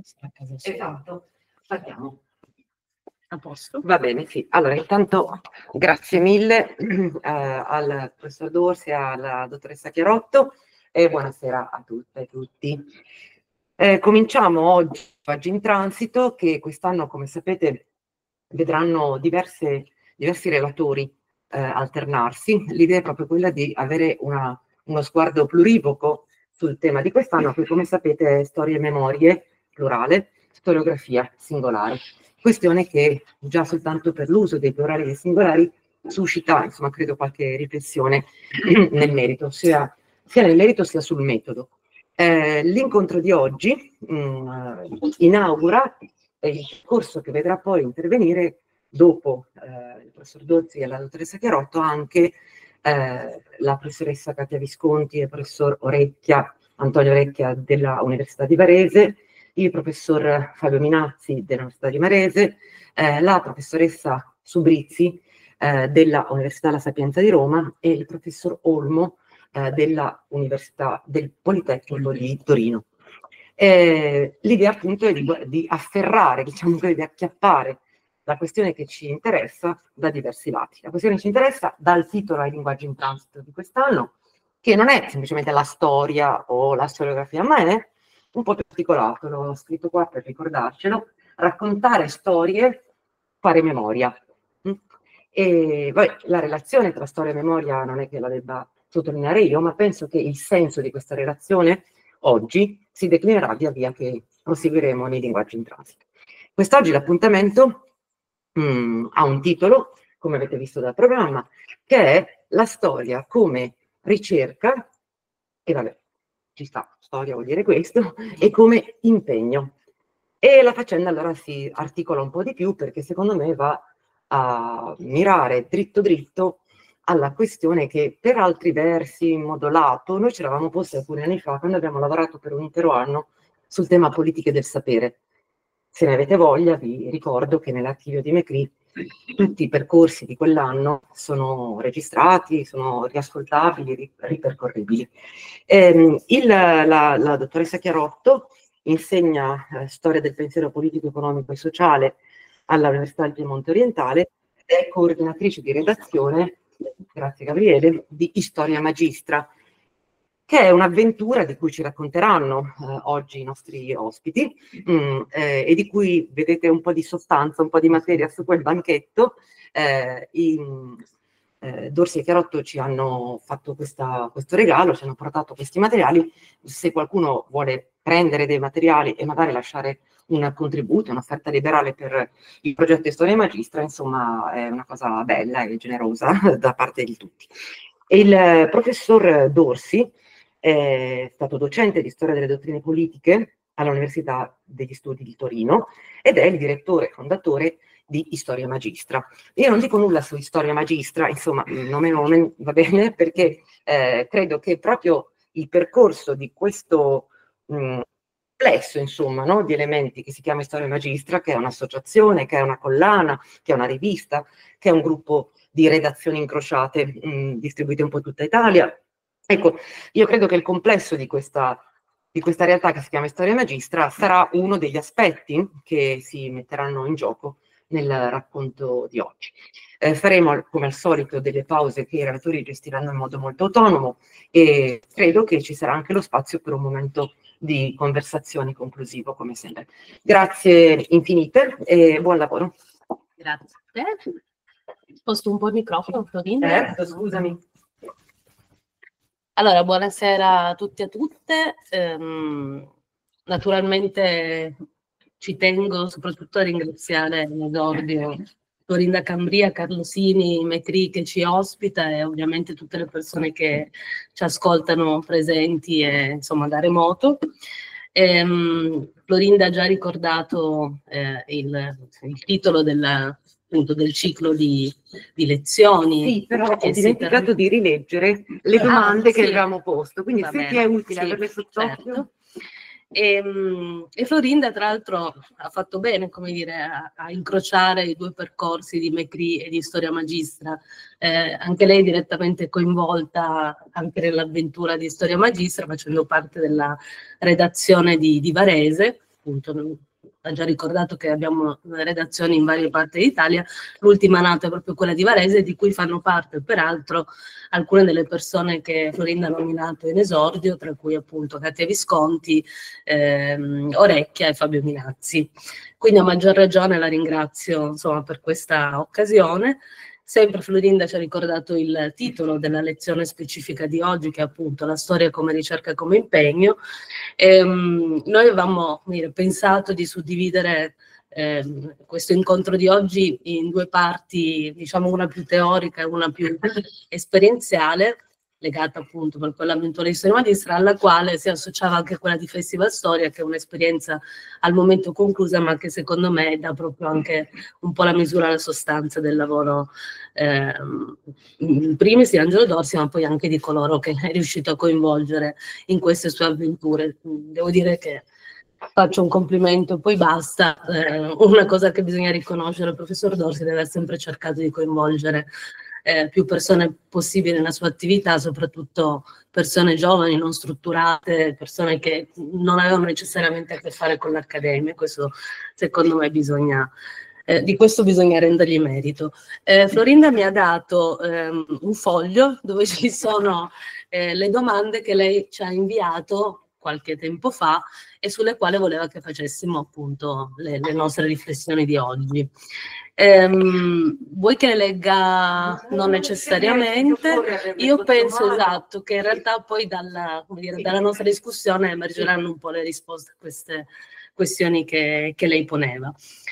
Esatto, partiamo. A posto. Va bene, sì. Allora, intanto grazie mille al professor Dorsi e alla dottoressa Chiarotto e buonasera a tutte e tutti. Cominciamo oggi in transito, che quest'anno, come sapete, vedranno diversi relatori alternarsi. L'idea è proprio quella di avere uno sguardo plurivoco sul tema di quest'anno, che come sapete è storia e memorie, plurale, storiografia, singolare. Questione che già soltanto per l'uso dei plurali e dei singolari suscita, insomma, credo qualche riflessione nel merito, sia nel merito sia sul metodo. L'incontro di oggi inaugura il corso che vedrà poi intervenire dopo il professor Dorsi e la dottoressa Chiarotto anche la professoressa Katia Visconti e il professor Antonio Orecchia della Università di Varese, il professor Fabio Minazzi dell'Università di Varese, la professoressa Subrizzi della Università La Sapienza di Roma e il professor Olmo della Università del Politecnico di Torino. L'idea appunto è di afferrare, diciamo così, di acchiappare la questione che ci interessa da diversi lati. La questione che ci interessa dal titolo ai linguaggi in transito di quest'anno, che non è semplicemente la storia o la storiografia, ma è un po' più articolato, l'ho scritto qua per ricordarcelo, raccontare storie, fare memoria. E vabbè, la relazione tra storia e memoria non è che la debba sottolineare io, ma penso che il senso di questa relazione oggi si declinerà via via che proseguiremo nei linguaggi in transito. Quest'oggi l'appuntamento ha un titolo, come avete visto dal programma, che è la storia come ricerca, e vabbè, ci sta, storia vuol dire questo, e come impegno. E la faccenda allora si articola un po' di più perché secondo me va a mirare dritto dritto alla questione che per altri versi in modo lato noi ci eravamo posti alcuni anni fa quando abbiamo lavorato per un intero anno sul tema politiche del sapere. Se ne avete voglia vi ricordo che nell'archivio di MECRI tutti i percorsi di quell'anno sono registrati, sono riascoltabili, ripercorribili. La dottoressa Chiarotto insegna storia del pensiero politico, economico e sociale all'Università del Piemonte Orientale, è coordinatrice di redazione, grazie Gabriele, di Historia Magistra, che è un'avventura di cui ci racconteranno oggi i nostri ospiti e di cui vedete un po' di sostanza, un po' di materia su quel banchetto. Dorsi e Chiarotto ci hanno fatto questo regalo, ci hanno portato questi materiali. Se qualcuno vuole prendere dei materiali e magari lasciare un contributo, un'offerta liberale per il progetto Storia Magistra, insomma è una cosa bella e generosa da parte di tutti. Il professor Dorsi è stato docente di storia delle dottrine politiche all'Università degli Studi di Torino ed è il direttore fondatore di Historia Magistra. Io non dico nulla su Historia Magistra, insomma, nome va bene, perché credo che proprio il percorso di questo complesso, insomma, no, di elementi che si chiama Historia Magistra, che è un'associazione, che è una collana, che è una rivista, che è un gruppo di redazioni incrociate distribuite un po' tutta Italia. Ecco, io credo che il complesso di questa realtà che si chiama Storia Magistra sarà uno degli aspetti che si metteranno in gioco nel racconto di oggi. Faremo come al solito delle pause che i relatori gestiranno in modo molto autonomo e credo che ci sarà anche lo spazio per un momento di conversazione conclusivo come sempre. Grazie infinite e buon lavoro. Grazie a te. Sposto un po' il microfono, Florinda. Certo, scusami. Allora, buonasera a tutti e a tutte. Naturalmente ci tengo soprattutto a ringraziare in esordio Florinda Cambria, Carlo Sini, MECRI che ci ospita e ovviamente tutte le persone che ci ascoltano presenti e insomma da remoto. Florinda ha già ricordato il titolo appunto del ciclo di lezioni. Sì, però ho dimenticato di rileggere le domande che avevamo posto, quindi va se bene, ti è utile sì, averle sott'occhio. certo. E Florinda tra l'altro ha fatto bene, come dire, a incrociare i due percorsi di MECRI e di Storia Magistra, anche lei direttamente coinvolta anche nell'avventura di Storia Magistra, facendo parte della redazione di Varese, appunto ha già ricordato che abbiamo redazioni in varie parti d'Italia, l'ultima nata è proprio quella di Varese, di cui fanno parte peraltro alcune delle persone che Florinda ha nominato in esordio, tra cui appunto Katia Visconti, Orecchia e Fabio Minazzi. Quindi a maggior ragione la ringrazio insomma per questa occasione. Sempre Florinda ci ha ricordato il titolo della lezione specifica di oggi, che è appunto la storia come ricerca e come impegno. Noi avevamo pensato di suddividere questo incontro di oggi in due parti, diciamo una più teorica e una più esperienziale, legata appunto per quell'avventura di storia magistra, alla quale si associava anche quella di Festival Storia, che è un'esperienza al momento conclusa, ma che secondo me dà proprio anche un po' la misura, la sostanza del lavoro, in primis di Angelo Dorsi, ma poi anche di coloro che è riuscito a coinvolgere in queste sue avventure. Devo dire che faccio un complimento, poi basta. Una cosa che bisogna riconoscere al professor Dorsi è di aver sempre cercato di coinvolgere più persone possibili nella sua attività, soprattutto persone giovani, non strutturate, persone che non avevano necessariamente a che fare con l'accademia. Questo secondo me di questo bisogna rendergli merito. Florinda mi ha dato un foglio dove ci sono le domande che lei ci ha inviato qualche tempo fa e sulle quali voleva che facessimo appunto le nostre riflessioni di oggi. Vuoi che le legga? Non necessariamente. Io penso esatto che in realtà poi dalla nostra discussione emergeranno un po' le risposte a queste questioni che lei poneva.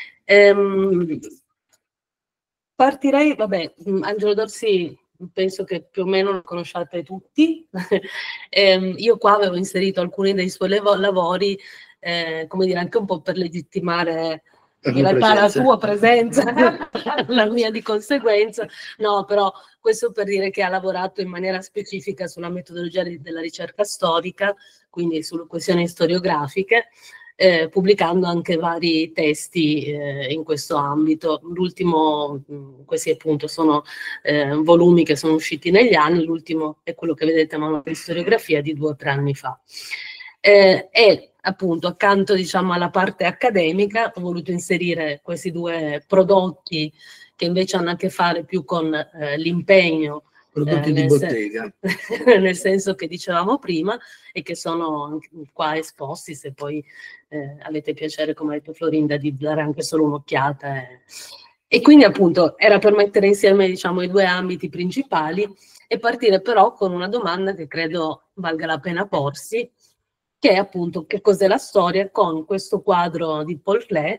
Partirei, vabbè, Angelo Dorsi penso che più o meno lo conosciate tutti. Io qua avevo inserito alcuni dei suoi lavori, come dire, anche un po' per legittimare la tua presenza, la mia di conseguenza. No, però questo per dire che ha lavorato in maniera specifica sulla metodologia della ricerca storica, quindi sulle questioni storiografiche, pubblicando anche vari testi in questo ambito. L'ultimo, questi appunto sono volumi che sono usciti negli anni, l'ultimo è quello che vedete a mano di storiografia di 2 o 3 anni fa. E appunto accanto diciamo alla parte accademica ho voluto inserire questi 2 prodotti che invece hanno a che fare più con l'impegno, prodotti di bottega, nel senso che dicevamo prima, e che sono qua esposti, se poi avete piacere, come ha detto Florinda, di dare anche solo un'occhiata. E quindi appunto era per mettere insieme diciamo i 2 ambiti principali e partire però con una domanda che credo valga la pena porsi, che è appunto che cos'è la storia, con questo quadro di Paul Klee,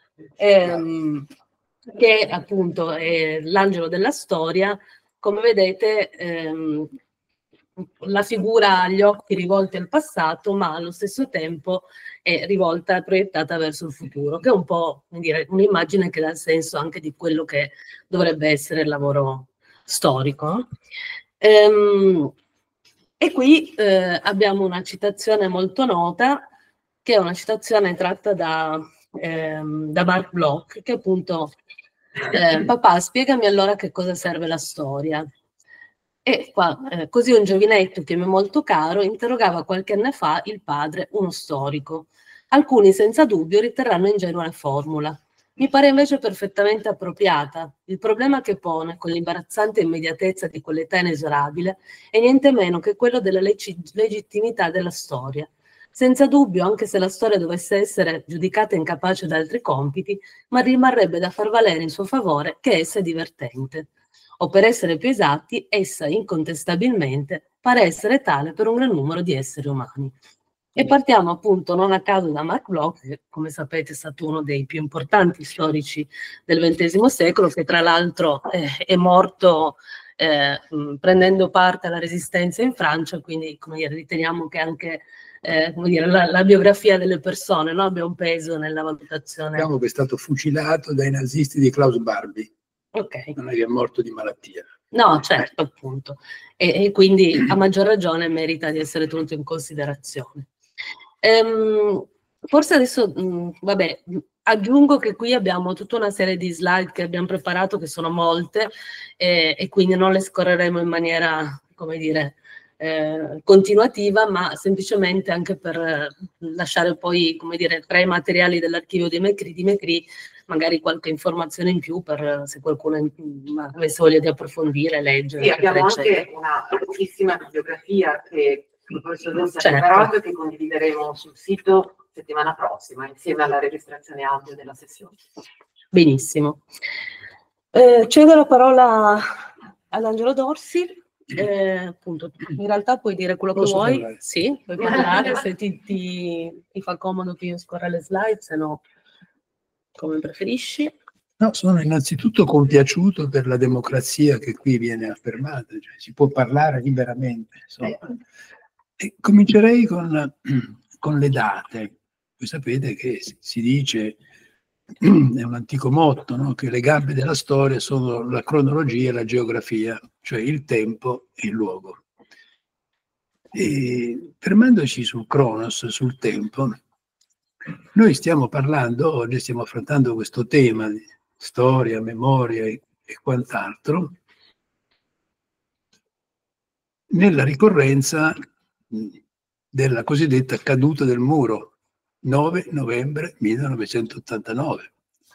che appunto è l'angelo della storia. Come vedete la figura ha gli occhi rivolti al passato, ma allo stesso tempo è rivolta, proiettata verso il futuro, che è un po', come dire, un'immagine che dà il senso anche di quello che dovrebbe essere il lavoro storico. E qui abbiamo una citazione molto nota, che è una citazione tratta da Mark Bloch, che appunto papà, spiegami allora che cosa serve la storia. E qua, così un giovinetto che mi è molto caro interrogava qualche anno fa il padre, uno storico. Alcuni senza dubbio riterranno ingenua la formula. Mi pare invece perfettamente appropriata. Il problema che pone, con l'imbarazzante immediatezza di quell'età inesorabile, è niente meno che quello della legittimità della storia. Senza dubbio, anche se la storia dovesse essere giudicata incapace da altri compiti, ma rimarrebbe da far valere in suo favore che essa è divertente. O per essere più esatti, essa incontestabilmente pare essere tale per un gran numero di esseri umani. E partiamo appunto non a caso da Mark Bloch, che come sapete è stato uno dei più importanti storici del XX secolo, che tra l'altro è morto prendendo parte alla resistenza in Francia, quindi come dire, riteniamo che anche come dire, la biografia delle persone, no, abbia un peso nella valutazione. Diciamo che è stato fucilato dai nazisti di Klaus Barbie. Okay. Non è che è morto di malattia. No, certo, appunto. E quindi a maggior ragione merita di essere tenuto in considerazione. Forse adesso, vabbè, aggiungo che qui abbiamo tutta una serie di slide che abbiamo preparato, che sono molte, e quindi non le scorreremo in maniera, come dire, continuativa, ma semplicemente anche per lasciare poi, come dire, tra i materiali dell'archivio di Mecri magari qualche informazione in più per se qualcuno avesse voglia di approfondire, leggere. Sì, abbiamo anche una lunghissima bibliografia che il professor Rossi ha preparato e che condivideremo sul sito settimana prossima, insieme alla registrazione audio della sessione. Benissimo. Cedo la parola all'Angelo Dorsi. Appunto, in realtà puoi dire quello che vuoi. Parlare? Sì, puoi parlare se ti fa comodo che io scorra le slide, se no come preferisci. No, sono innanzitutto compiaciuto per la democrazia che qui viene affermata, cioè si può parlare liberamente. Insomma. E comincerei con le date. Voi sapete che si dice, è un antico motto, no? Che le gambe della storia sono la cronologia e la geografia, cioè il tempo e il luogo. E fermandoci sul Cronos, sul tempo, noi stiamo parlando, oggi stiamo affrontando questo tema di storia, memoria e quant'altro, nella ricorrenza della cosiddetta caduta del muro, 9 novembre 1989,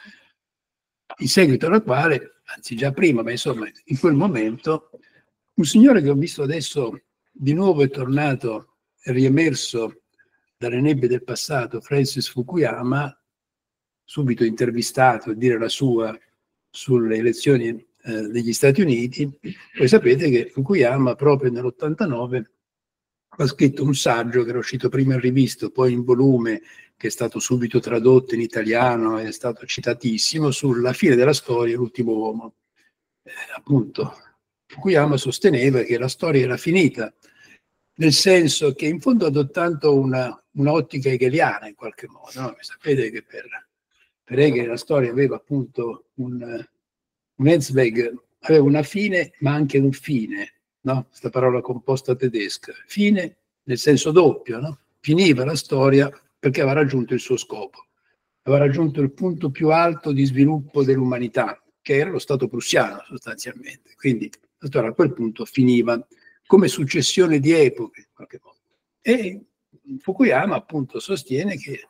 in seguito alla quale, anzi già prima, ma insomma in quel momento, un signore che ho visto adesso di nuovo è tornato, è riemerso dalle nebbie del passato, Francis Fukuyama, subito intervistato a dire la sua sulle elezioni degli Stati Uniti. Voi sapete che Fukuyama proprio nell'89 ha scritto un saggio che era uscito prima in rivista, poi in volume, che è stato subito tradotto in italiano, è stato citatissimo, sulla fine della storia, l'ultimo uomo. Appunto, Fukuyama sosteneva che la storia era finita, nel senso che in fondo adottando un'ottica hegeliana in qualche modo. No? Sapete che per Hegel la storia aveva appunto un Enzweg, aveva una fine ma anche un fine, no? Questa parola composta tedesca, fine nel senso doppio, no? Finiva la storia perché aveva raggiunto il suo scopo, aveva raggiunto il punto più alto di sviluppo dell'umanità, che era lo Stato prussiano sostanzialmente, quindi la storia a quel punto finiva come successione di epoche in qualche modo. E Fukuyama appunto sostiene che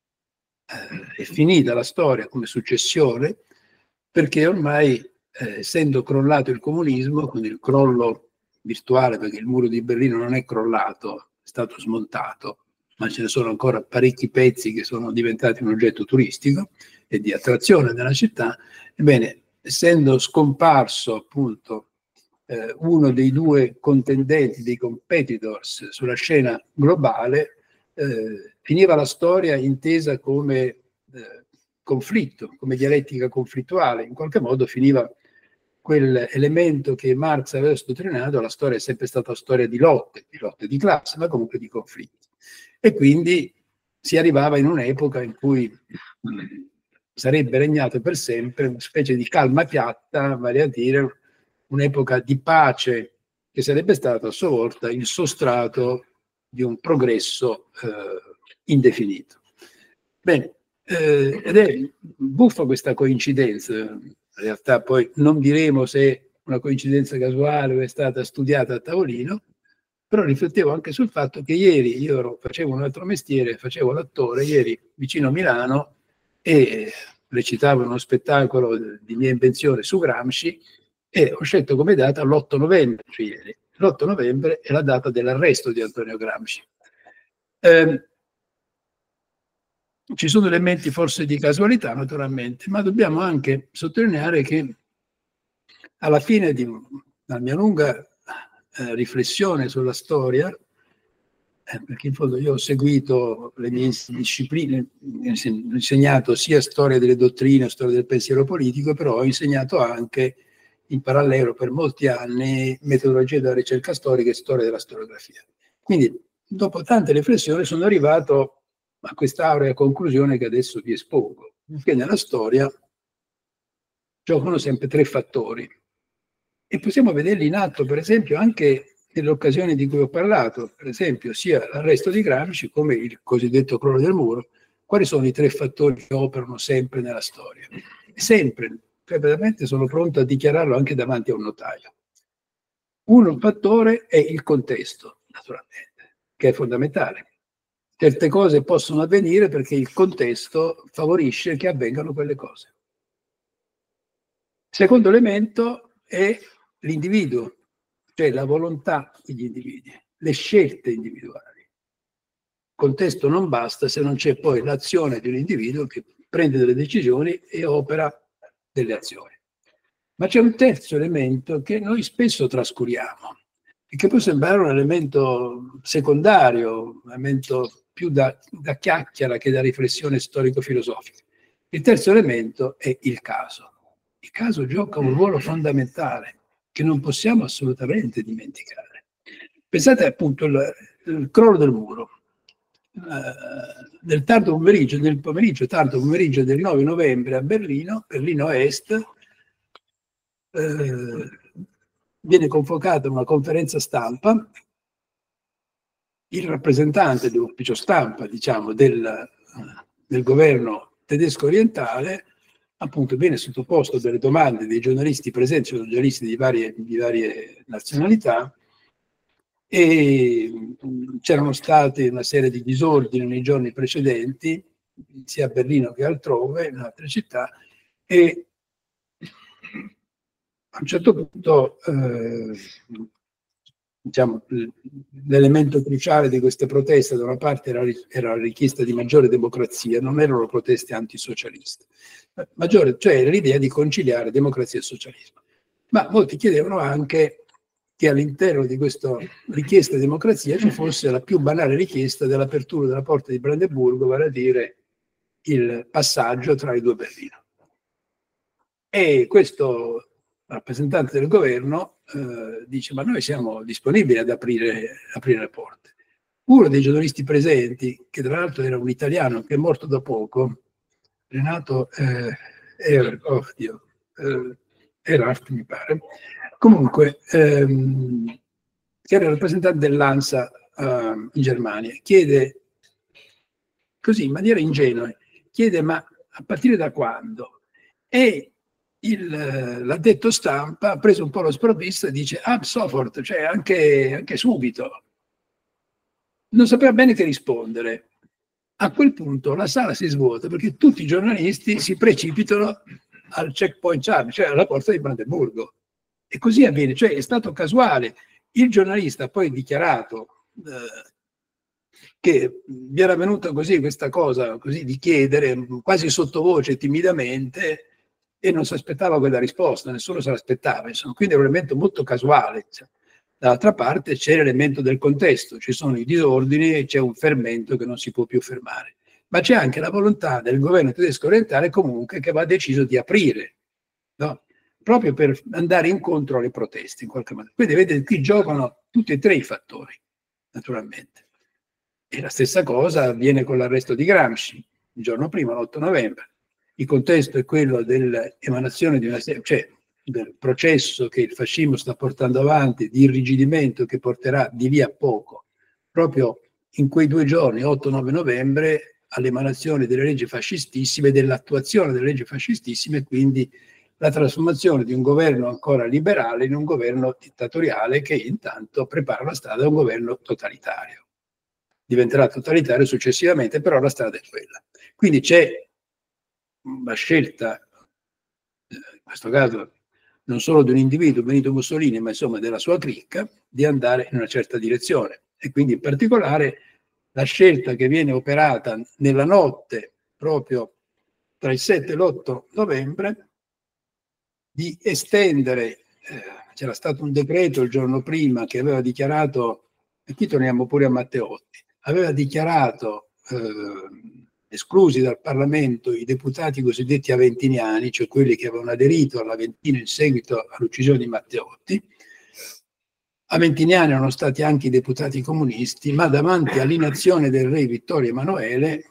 è finita la storia come successione perché ormai essendo crollato il comunismo, con il crollo virtuale, perché il muro di Berlino non è crollato, è stato smontato, ma ce ne sono ancora parecchi pezzi che sono diventati un oggetto turistico e di attrazione della città, ebbene, essendo scomparso appunto uno dei due contendenti, dei competitors sulla scena globale, finiva la storia intesa come conflitto, come dialettica conflittuale. In qualche modo finiva quell'elemento che Marx aveva sdottrinato: la storia è sempre stata storia di lotte di classe, ma comunque di conflitti. E quindi si arrivava in un'epoca in cui sarebbe regnato per sempre una specie di calma piatta, vale a dire un'epoca di pace che sarebbe stata a sua volta il sostrato di un progresso indefinito. Bene, ed è buffa questa coincidenza, in realtà poi non diremo se è una coincidenza casuale o è stata studiata a tavolino, però riflettevo anche sul fatto che ieri io facevo un altro mestiere, facevo l'attore, ieri vicino a Milano, e recitavo uno spettacolo di mia invenzione su Gramsci, e ho scelto come data l'8 novembre, cioè ieri. L'8 novembre è la data dell'arresto di Antonio Gramsci. Ci sono elementi forse di casualità, naturalmente, ma dobbiamo anche sottolineare che alla fine della mia lunga riflessione sulla storia, perché in fondo io ho seguito le mie discipline, ho insegnato sia storia delle dottrine, storia del pensiero politico, però ho insegnato anche in parallelo per molti anni metodologia della ricerca storica e storia della storiografia. Quindi dopo tante riflessioni sono arrivato a quest'aurea conclusione che adesso vi espongo, che nella storia giocano sempre tre fattori e possiamo vederli in atto, per esempio, anche nelle occasioni di cui ho parlato, per esempio sia l'arresto di Gramsci come il cosiddetto crollo del muro. Quali sono i tre fattori che operano sempre nella storia? Sempre, cioè veramente sono pronto a dichiararlo anche davanti a un notaio. Un fattore è il contesto, naturalmente, che è fondamentale. Certe cose possono avvenire perché il contesto favorisce che avvengano quelle cose. Il secondo elemento è l'individuo, cioè la volontà degli individui, le scelte individuali. Il contesto non basta se non c'è poi l'azione di un individuo che prende delle decisioni e opera delle azioni. Ma c'è un terzo elemento che noi spesso trascuriamo e che può sembrare un elemento secondario, un elemento più da chiacchiera che da riflessione storico-filosofica. Il terzo elemento è il caso. Il caso gioca un ruolo fondamentale che non possiamo assolutamente dimenticare. Pensate appunto al crollo del muro. Nel tardo pomeriggio, tardo pomeriggio del 9 novembre a Berlino Est, viene convocata una conferenza stampa. Il rappresentante dell'ufficio stampa, diciamo, del governo tedesco orientale, appunto, viene sottoposto delle domande dei giornalisti presenti, sono giornalisti di varie nazionalità, e c'erano state una serie di disordini nei giorni precedenti, sia a Berlino che altrove, in altre città, e a un certo punto, diciamo, l'elemento cruciale di queste proteste da una parte era la richiesta di maggiore democrazia, non erano proteste antisocialiste, maggiore, cioè l'idea di conciliare democrazia e socialismo. Ma molti chiedevano anche che all'interno di questa richiesta di democrazia ci fosse la più banale richiesta dell'apertura della porta di Brandeburgo, vale a dire il passaggio tra i due Berlino. E questo rappresentante del governo dice: ma noi siamo disponibili ad aprire le porte. Uno dei giornalisti presenti, che tra l'altro era un italiano che è morto da poco, Renato Erhardt, mi pare, comunque, che era il rappresentante dell'ANSA in Germania, chiede così in maniera ingenua, chiede: ma a partire da quando? E l'addetto stampa ha preso un po' lo sprovvisto e dice: ab sofort, cioè anche subito. Non sapeva bene che rispondere. A quel punto la sala si svuota perché tutti i giornalisti si precipitano al checkpoint Charlie, cioè alla porta di Brandeburgo. E così avviene, cioè è stato casuale. Il giornalista ha poi dichiarato che gli era venuta così questa cosa, così di chiedere, quasi sottovoce, timidamente, e non si aspettava quella risposta, nessuno se l'aspettava, insomma. Quindi è un elemento molto casuale. Dall'altra parte c'è l'elemento del contesto, ci sono i disordini e c'è un fermento che non si può più fermare. Ma c'è anche la volontà del governo tedesco orientale comunque che va deciso di aprire, no? Proprio per andare incontro alle proteste in qualche modo. Quindi vedete, qui giocano tutti e tre i fattori, naturalmente. E la stessa cosa avviene con l'arresto di Gramsci, il giorno prima, l'8 novembre. Il contesto è quello dell'emanazione di una serie, cioè del processo che il fascismo sta portando avanti, di irrigidimento che porterà di lì a poco, proprio in quei 2 giorni, 8-9 novembre, all'emanazione delle leggi fascistissime, dell'attuazione delle leggi fascistissime, e quindi la trasformazione di un governo ancora liberale in un governo dittatoriale che intanto prepara la strada a un governo totalitario. Diventerà totalitario successivamente, però la strada è quella. Quindi c'è una scelta, in questo caso non solo di un individuo, Benito Mussolini, ma insomma della sua cricca, di andare in una certa direzione. E quindi in particolare la scelta che viene operata nella notte proprio tra il 7 e l'8 novembre di estendere, c'era stato un decreto il giorno prima che aveva dichiarato, e qui torniamo pure a Matteotti, aveva dichiarato esclusi dal Parlamento i deputati cosiddetti aventiniani, cioè quelli che avevano aderito all'Aventino in seguito all'uccisione di Matteotti. Aventiniani erano stati anche i deputati comunisti, ma davanti all'inazione del re Vittorio Emanuele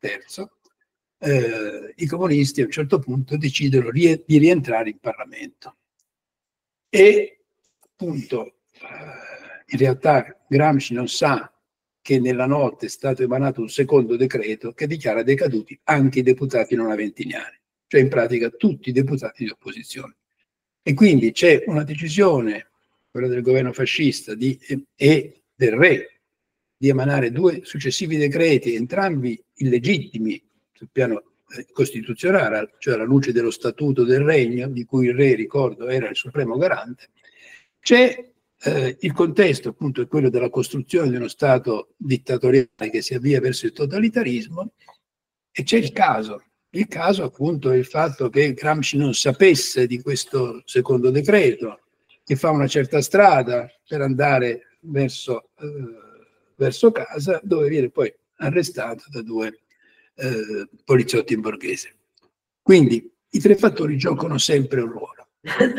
III, i comunisti a un certo punto decidono di rientrare in Parlamento. E appunto, in realtà Gramsci non sa che nella notte è stato emanato un secondo decreto che dichiara decaduti anche i deputati non aventiniani, cioè in pratica tutti i deputati di opposizione. E quindi c'è una decisione quella del governo fascista e del re, di emanare 2 successivi decreti, entrambi illegittimi sul piano costituzionale, cioè alla luce dello statuto del regno, di cui il re, ricordo, era il supremo garante. C'è il contesto, appunto, è quello della costruzione di uno Stato dittatoriale che si avvia verso il totalitarismo, e c'è il caso. Il caso, appunto, è il fatto che Gramsci non sapesse di questo secondo decreto, che fa una certa strada per andare verso casa, dove viene poi arrestato da 2 poliziotti in borghese. Quindi i 3 fattori giocano sempre un ruolo.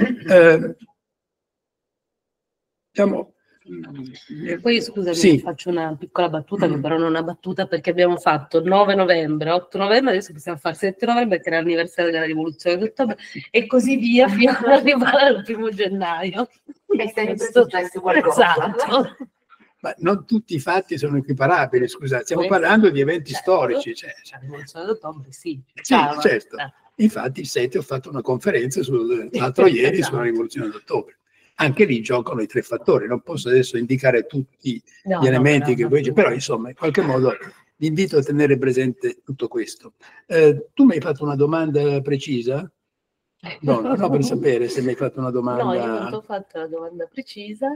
Poi scusami, sì. faccio una piccola battuta, che però non è una battuta, perché abbiamo fatto 9 novembre, 8 novembre, adesso possiamo fare 7 novembre, che è l'anniversario della rivoluzione d'ottobre, e così via fino ad arrivare al 1° gennaio. È sempre successo qualcosa. Esatto. Ma non tutti i fatti sono equiparabili, scusate, stiamo parlando di eventi storici. La rivoluzione d'ottobre, sì. Sì, certo. Infatti il 7 ho fatto una conferenza l'altro ieri sulla rivoluzione d'ottobre. Anche lì giocano i 3 fattori, non posso adesso indicare tutti gli elementi che voi, però insomma in qualche modo vi invito a tenere presente tutto questo. Tu mi hai fatto una domanda precisa? No, per sapere se mi hai fatto una domanda. No, io non ti ho fatto la domanda precisa.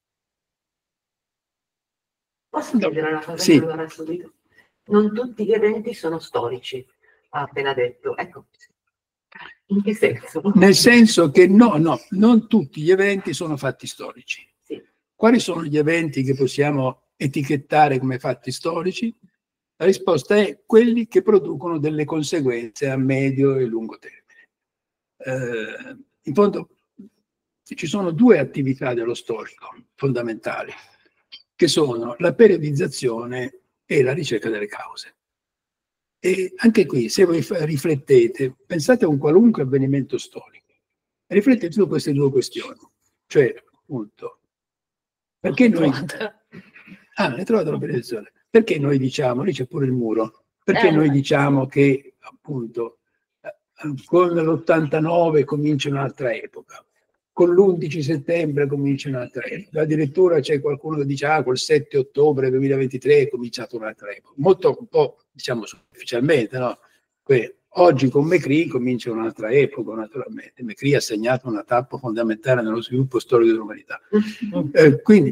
Posso chiedere una cosa? Sì. Allora, subito? Non tutti gli eventi sono storici, ha appena detto. Ecco. In che senso? Nel senso che non tutti gli eventi sono fatti storici. Sì. Quali sono gli eventi che possiamo etichettare come fatti storici? La risposta è quelli che producono delle conseguenze a medio e lungo termine. In fondo ci sono 2 attività dello storico fondamentali, che sono la periodizzazione e la ricerca delle cause. E anche qui, se voi riflettete, pensate a un qualunque avvenimento storico, riflettete su queste 2 questioni, cioè, appunto, perché noi... hai trovato la periodizzazione. Perché noi diciamo, lì c'è pure il muro, perché noi diciamo che, appunto, con l'89 comincia un'altra epoca, con l'11 settembre comincia un'altra epoca, addirittura c'è qualcuno che dice col 7 ottobre 2023 è cominciata un'altra epoca, un po' diciamo superficialmente, no? Oggi con Mecrì comincia un'altra epoca, naturalmente. Mecrì ha segnato una tappa fondamentale nello sviluppo storico dell'umanità. Quindi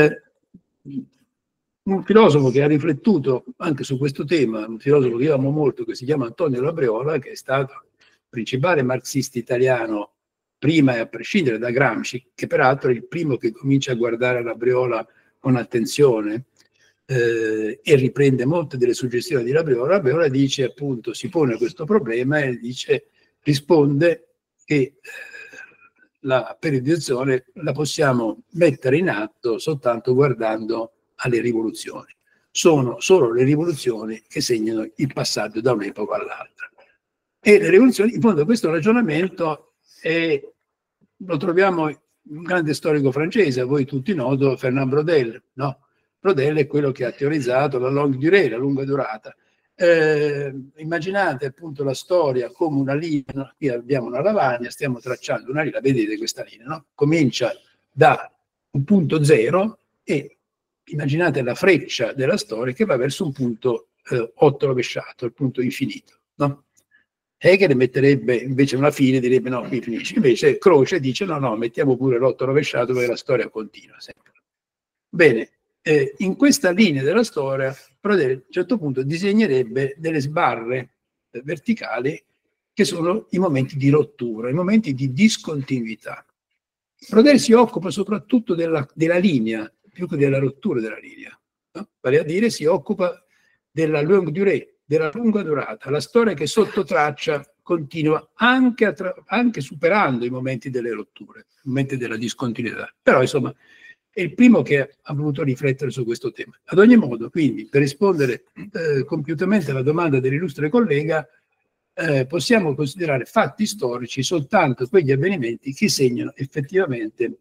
un filosofo che ha riflettuto anche su questo tema, un filosofo che io amo molto, che si chiama Antonio Labriola, che è stato il principale marxista italiano prima e a prescindere da Gramsci, che peraltro è il primo che comincia a guardare Labriola con attenzione e riprende molte delle suggestioni di Labriola. Labriola dice, appunto, si pone questo problema e risponde che la periodizzazione la possiamo mettere in atto soltanto guardando alle rivoluzioni. Sono solo le rivoluzioni che segnano il passaggio da un'epoca all'altra. E le rivoluzioni, in fondo, questo ragionamento lo troviamo in un grande storico francese, a voi tutti noto, Fernand Braudel, no? Braudel è quello che ha teorizzato la longue durée, la lunga durata. Immaginate appunto la storia come una linea, qui abbiamo una lavagna, stiamo tracciando una linea, vedete questa linea, no? Comincia da un punto zero e immaginate la freccia della storia che va verso un punto 8 rovesciato, il punto infinito, no? Hegel metterebbe invece una fine, direbbe no, qui finisce. Invece Croce dice no, mettiamo pure l'8 rovesciato perché la storia continua sempre. Bene, in questa linea della storia, Braudel a un certo punto disegnerebbe delle sbarre verticali che sono i momenti di rottura, i momenti di discontinuità. Braudel si occupa soprattutto della linea, più che della rottura della linea, no? Vale a dire si occupa della longue durée, della lunga durata, la storia che sotto traccia continua anche superando i momenti delle rotture, i momenti della discontinuità. Però insomma è il primo che ha voluto riflettere su questo tema. Ad ogni modo, quindi, per rispondere compiutamente alla domanda dell'illustre collega, possiamo considerare fatti storici soltanto quegli avvenimenti che segnano effettivamente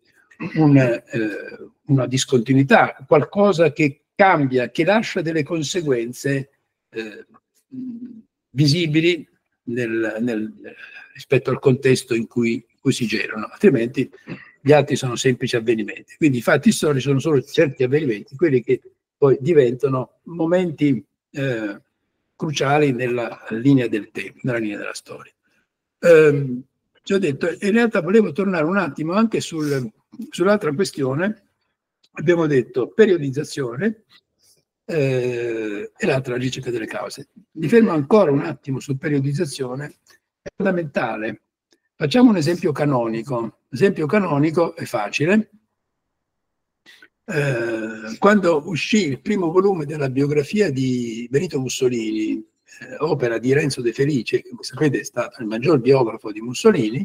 una discontinuità, qualcosa che cambia, che lascia delle conseguenze visibili rispetto al contesto in cui si generano, altrimenti gli altri sono semplici avvenimenti. Quindi i fatti storici sono solo certi avvenimenti, quelli che poi diventano momenti cruciali nella linea del tempo, nella linea della storia. Ci ho detto, in realtà volevo tornare un attimo anche sull'altra questione. Abbiamo detto periodizzazione e l'altra ricerca delle cause. Mi fermo ancora un attimo su periodizzazione, è fondamentale. Facciamo un esempio canonico. L'esempio canonico è facile. Quando uscì il primo volume della biografia di Benito Mussolini, opera di Renzo De Felice, che come sapete è stato il maggior biografo di Mussolini,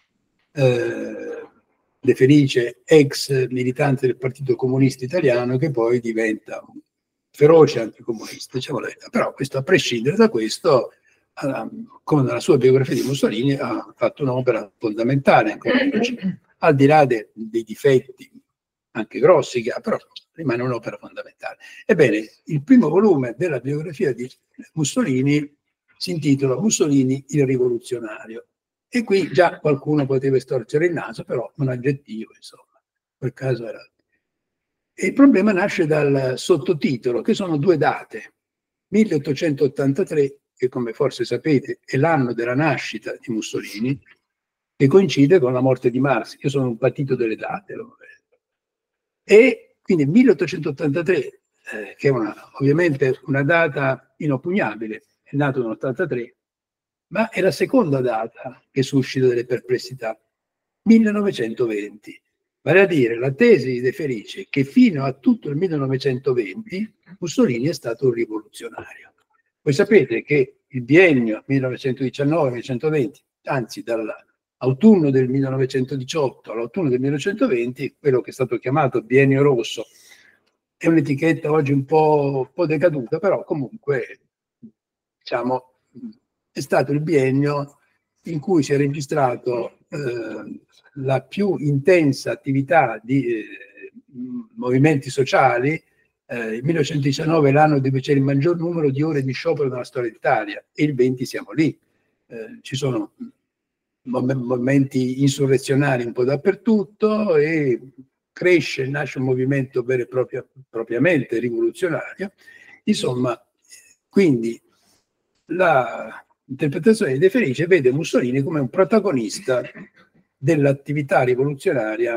De Felice, ex militante del Partito Comunista Italiano, che poi diventa un feroce anticomunista, diciamo la verità. Però questo, a prescindere da questo, con la sua biografia di Mussolini ha fatto un'opera fondamentale, ancora oggi, al di là dei difetti anche grossi che ha, però rimane un'opera fondamentale. Ebbene, il primo volume della biografia di Mussolini si intitola Mussolini il rivoluzionario. E qui già qualcuno poteva storcere il naso, però un aggettivo, insomma, in quel caso era. E il problema nasce dal sottotitolo, che sono due date. 1883, che come forse sapete è l'anno della nascita di Mussolini, che coincide con la morte di Marx. Io sono un patito delle date, lo vedo. E quindi 1883, che è ovviamente una data inoppugnabile, è nato nell'83, ma è la seconda data che suscita delle perplessità, 1920. Vale a dire la tesi di De Felice che fino a tutto il 1920 Mussolini è stato un rivoluzionario. Voi sapete che il biennio 1919-1920, anzi dall'autunno del 1918 all'autunno del 1920, quello che è stato chiamato biennio rosso, è un'etichetta oggi un po' decaduta, però comunque diciamo è stato il biennio in cui si è registrato la più intensa attività di movimenti sociali. Il 1919 è l'anno dove c'è il maggior numero di ore di sciopero nella storia d'Italia e il 20 siamo lì. Ci sono movimenti insurrezionali un po' dappertutto e nasce un movimento vero e propriamente rivoluzionario. Insomma, quindi l'interpretazione di De Felice vede Mussolini come un protagonista dell'attività rivoluzionaria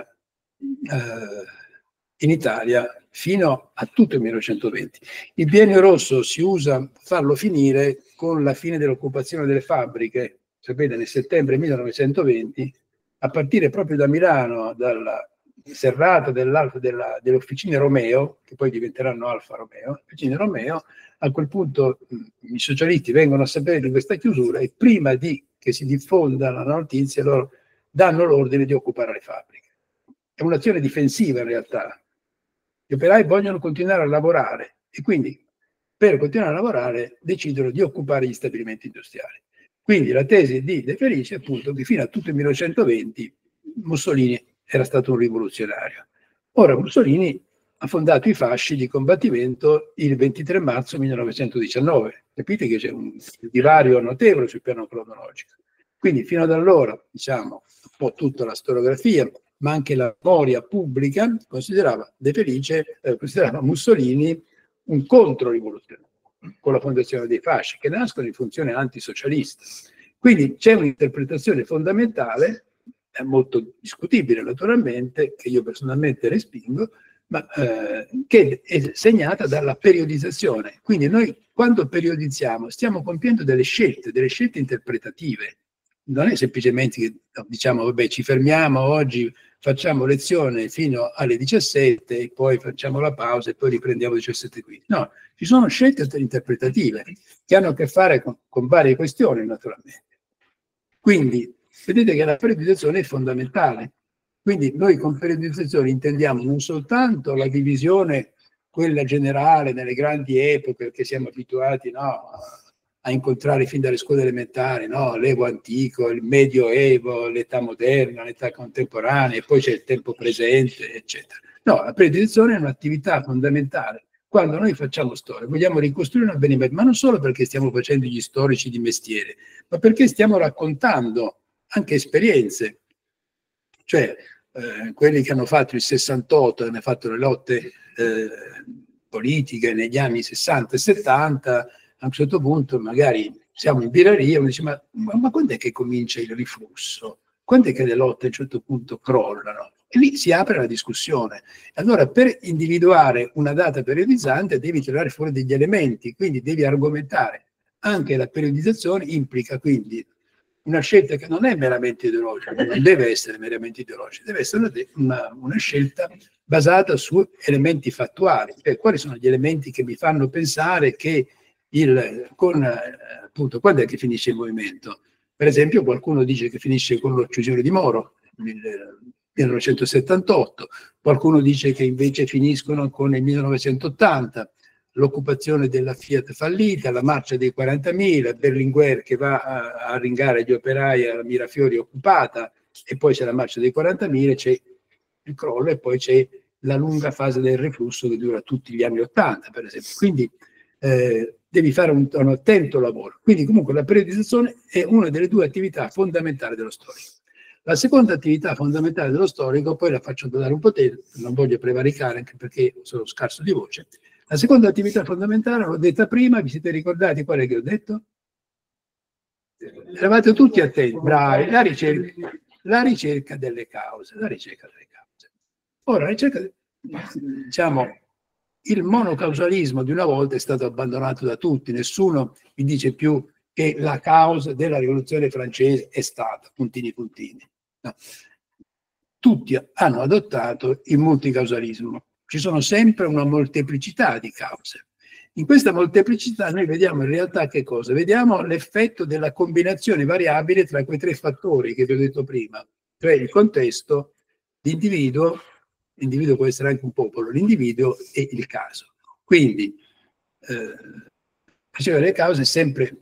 in Italia fino a tutto il 1920. Il biennio rosso si usa farlo finire con la fine dell'occupazione delle fabbriche, sapete, nel settembre 1920, a partire proprio da Milano, dalla serrata delle officine Romeo, che poi diventeranno Alfa Romeo, officine Romeo. A quel punto i socialisti vengono a sapere di questa chiusura e prima che si diffonda la notizia loro danno l'ordine di occupare le fabbriche. È un'azione difensiva in realtà. Gli operai vogliono continuare a lavorare e quindi per continuare a lavorare decidono di occupare gli stabilimenti industriali. Quindi la tesi di De Felice è appunto che fino a tutto il 1920 Mussolini era stato un rivoluzionario. Ora Mussolini ha fondato i fasci di combattimento il 23 marzo 1919. Capite che c'è un divario notevole sul piano cronologico. Quindi fino ad allora, diciamo, un po' tutta la storiografia, ma anche la memoria pubblica considerava De Felice, considerava Mussolini un controrivoluzionario, con la fondazione dei fasci, che nascono in funzione antisocialista. Quindi c'è un'interpretazione fondamentale, molto discutibile naturalmente, che io personalmente respingo, ma che è segnata dalla periodizzazione. Quindi noi quando periodizziamo stiamo compiendo delle scelte interpretative. Non è semplicemente che diciamo vabbè ci fermiamo oggi, facciamo lezione fino alle 17 e poi facciamo la pausa e poi riprendiamo alle 17:15. No, ci sono scelte interpretative che hanno a che fare con varie questioni naturalmente. Quindi vedete che la periodizzazione è fondamentale. Quindi noi con periodizzazione intendiamo non soltanto la divisione, quella generale nelle grandi epoche che siamo abituati a incontrare fin dalle scuole elementari, l'Evo antico, il Medioevo, l'età moderna, l'età contemporanea, e poi c'è il tempo presente, eccetera. No, la periodizzazione è un'attività fondamentale. Quando noi facciamo storia, vogliamo ricostruire un avvenimento, ma non solo perché stiamo facendo gli storici di mestiere, ma perché stiamo raccontando anche esperienze. Cioè, quelli che hanno fatto il 68, hanno fatto le lotte politiche negli anni 60 e 70, a un certo punto magari siamo in birreria e uno dice ma quando è che comincia il riflusso? Quando è che le lotte a un certo punto crollano? E lì si apre la discussione. Allora, per individuare una data periodizzante devi tirare fuori degli elementi, quindi devi argomentare. Anche la periodizzazione implica quindi una scelta che non è meramente ideologica, non deve essere meramente ideologica, deve essere una scelta basata su elementi fattuali. Cioè, quali sono gli elementi che mi fanno pensare che appunto, quando è che finisce il movimento? Per esempio, qualcuno dice che finisce con l'uccisione di Moro nel 1978, qualcuno dice che invece finiscono con il 1980, l'occupazione della Fiat fallita, la marcia dei 40.000, Berlinguer che va a arringare gli operai alla Mirafiori occupata, e poi c'è la marcia dei 40.000, c'è il crollo e poi c'è la lunga fase del riflusso che dura tutti gli anni 80, per esempio. Quindi devi fare un attento lavoro. Quindi comunque la periodizzazione è una delle due attività fondamentali dello storico. La seconda attività fondamentale dello storico, poi la faccio dare un po' tempo, non voglio prevaricare anche perché sono scarso di voce. La seconda attività fondamentale, l'ho detta prima, vi siete ricordati qual è che ho detto? Eravate tutti attenti, bravi, la ricerca delle cause, la ricerca delle cause. Ora, la ricerca, diciamo, il monocausalismo di una volta è stato abbandonato da tutti, nessuno vi dice più che la causa della rivoluzione francese è stata, puntini puntini. No. Tutti hanno adottato il multicausalismo. Ci sono sempre una molteplicità di cause. In questa molteplicità noi vediamo in realtà che cosa? Vediamo l'effetto della combinazione variabile tra quei tre fattori che vi ho detto prima, cioè il contesto, l'individuo può essere anche un popolo, l'individuo e il caso. Quindi la ricerca delle cause sempre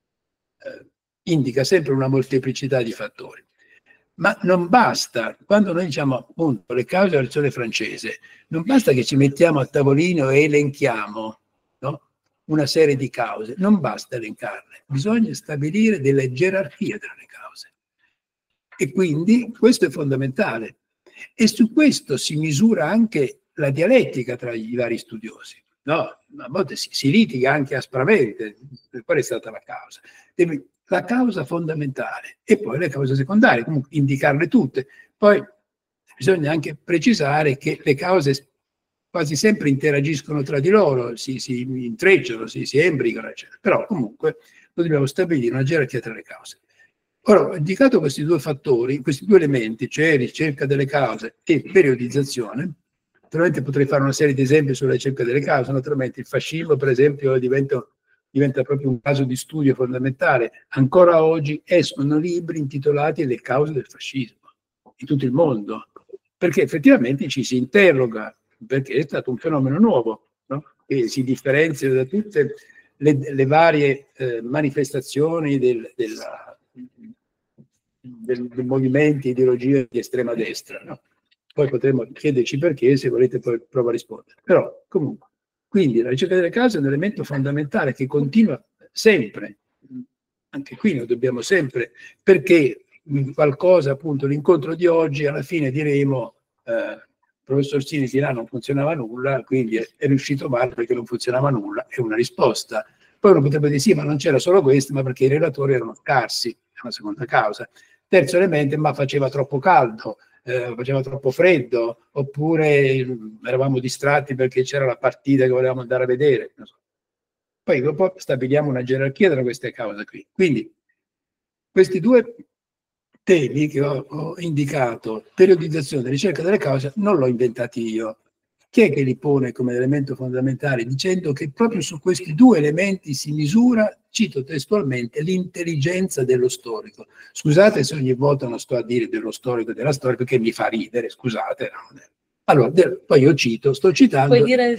indica sempre una molteplicità di fattori. Ma non basta, quando noi diciamo appunto le cause della rivoluzione francese, non basta che ci mettiamo a tavolino e elenchiamo, no? Una serie di cause, non basta elencarle, bisogna stabilire delle gerarchie tra le cause. E quindi questo è fondamentale. E su questo si misura anche la dialettica tra i vari studiosi. No? A volte si litiga anche aspramente. Qual è stata la causa? La causa fondamentale e poi le cause secondarie, comunque indicarle tutte. Poi bisogna anche precisare che le cause quasi sempre interagiscono tra di loro, si intrecciano, si embricano, eccetera. Però comunque dobbiamo stabilire una gerarchia tra le cause. Ora, ho indicato questi due fattori, questi due elementi, cioè ricerca delle cause e periodizzazione. Naturalmente potrei fare una serie di esempi sulla ricerca delle cause. Naturalmente il fascismo, per esempio, diventa proprio un caso di studio fondamentale. Ancora oggi escono libri intitolati Le cause del fascismo in tutto il mondo, perché effettivamente ci si interroga, perché è stato un fenomeno nuovo, no? Che si differenzia da tutte le varie manifestazioni dei movimenti, ideologie di estrema destra, no? Poi potremmo chiederci perché, se volete poi provo a rispondere. Però comunque, quindi la ricerca delle cause è un elemento fondamentale che continua sempre, anche qui noi dobbiamo sempre, perché qualcosa, appunto, l'incontro di oggi, alla fine diremo il professor Sini dirà non funzionava nulla, quindi è riuscito male perché non funzionava nulla, è una risposta. Poi uno potrebbe dire sì, ma non c'era solo questo, ma perché i relatori erano scarsi, è una seconda causa. Terzo elemento, ma faceva troppo caldo, faceva troppo freddo, oppure eravamo distratti perché c'era la partita che volevamo andare a vedere. Non so. Poi dopo stabiliamo una gerarchia tra queste cause qui. Quindi questi due temi che ho indicato, periodizzazione e ricerca delle cause, non l'ho inventati io. Chi è che li pone come elemento fondamentale? Dicendo che proprio su questi due elementi si misura, cito testualmente, l'intelligenza dello storico. Scusate se ogni volta non sto a dire dello storico e della storia perché mi fa ridere, scusate. Allora, poi io sto citando... Puoi dire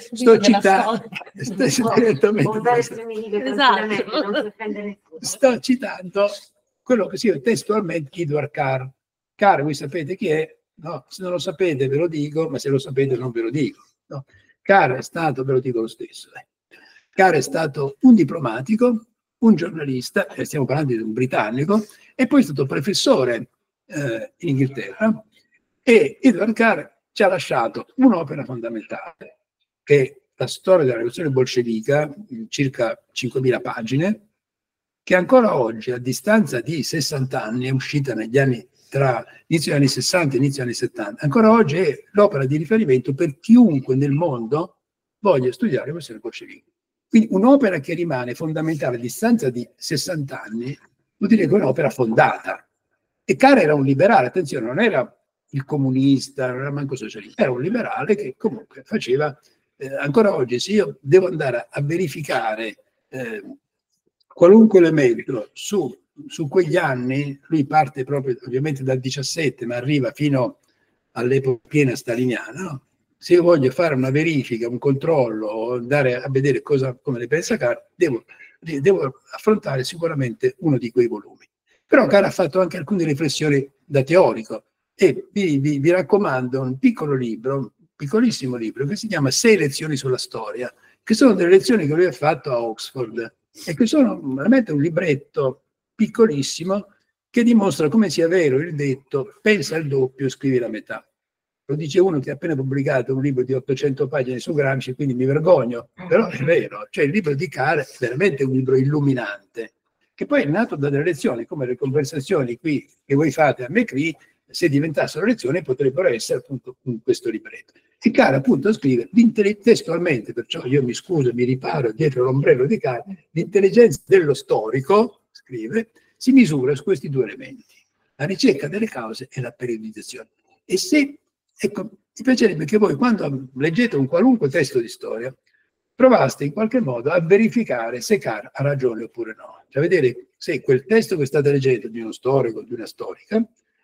sto citando quello che sia testualmente Edward Carr. Carr, voi sapete chi è? No, se non lo sapete ve lo dico, ma se lo sapete non ve lo dico. No. Carr è stato, ve lo dico lo stesso, Carr è stato un diplomatico, un giornalista, stiamo parlando di un britannico, e poi è stato professore in Inghilterra, E Edward Carr ci ha lasciato un'opera fondamentale, che è la storia della rivoluzione bolscevica, in circa 5.000 pagine, che ancora oggi, a distanza di 60 anni, è uscita negli anni tra inizio degli anni 60 e inizio degli anni 70, ancora oggi è l'opera di riferimento per chiunque nel mondo voglia studiare la rivoluzione bolscevica. Quindi un'opera che rimane fondamentale a distanza di 60 anni vuol dire che è un'opera fondata. E Carr era un liberale, attenzione, non era il comunista, non era manco socialista, era un liberale che comunque faceva, ancora oggi se io devo andare a verificare qualunque elemento su quegli anni, lui parte proprio ovviamente dal 17, ma arriva fino all'epoca piena staliniana, no? Se io voglio fare una verifica, un controllo, o andare a vedere come ne pensa Carr, devo affrontare sicuramente uno di quei volumi. Però Carr ha fatto anche alcune riflessioni da teorico e vi raccomando un piccolo libro, un piccolissimo libro, che si chiama 6 lezioni sulla storia, che sono delle lezioni che lui ha fatto a Oxford e che sono veramente un libretto piccolissimo che dimostra come sia vero il detto pensa al doppio, scrivi la metà. Lo dice uno che ha appena pubblicato un libro di 800 pagine su Gramsci, quindi mi vergogno, però è vero, cioè il libro di Carr è veramente un libro illuminante, che poi è nato da delle lezioni, come le conversazioni qui che voi fate a McCree, se diventassero lezioni potrebbero essere appunto questo libretto. E Carr appunto scrive testualmente, perciò io mi scuso, mi riparo dietro l'ombrello di Carr, l'intelligenza dello storico, scrive, si misura su questi 2 elementi, la ricerca delle cause e la periodizzazione. E se, ecco, mi piacerebbe che voi quando leggete un qualunque testo di storia provaste in qualche modo a verificare se Carr ha ragione oppure no, cioè vedere se quel testo che state leggendo di uno storico o di una storica,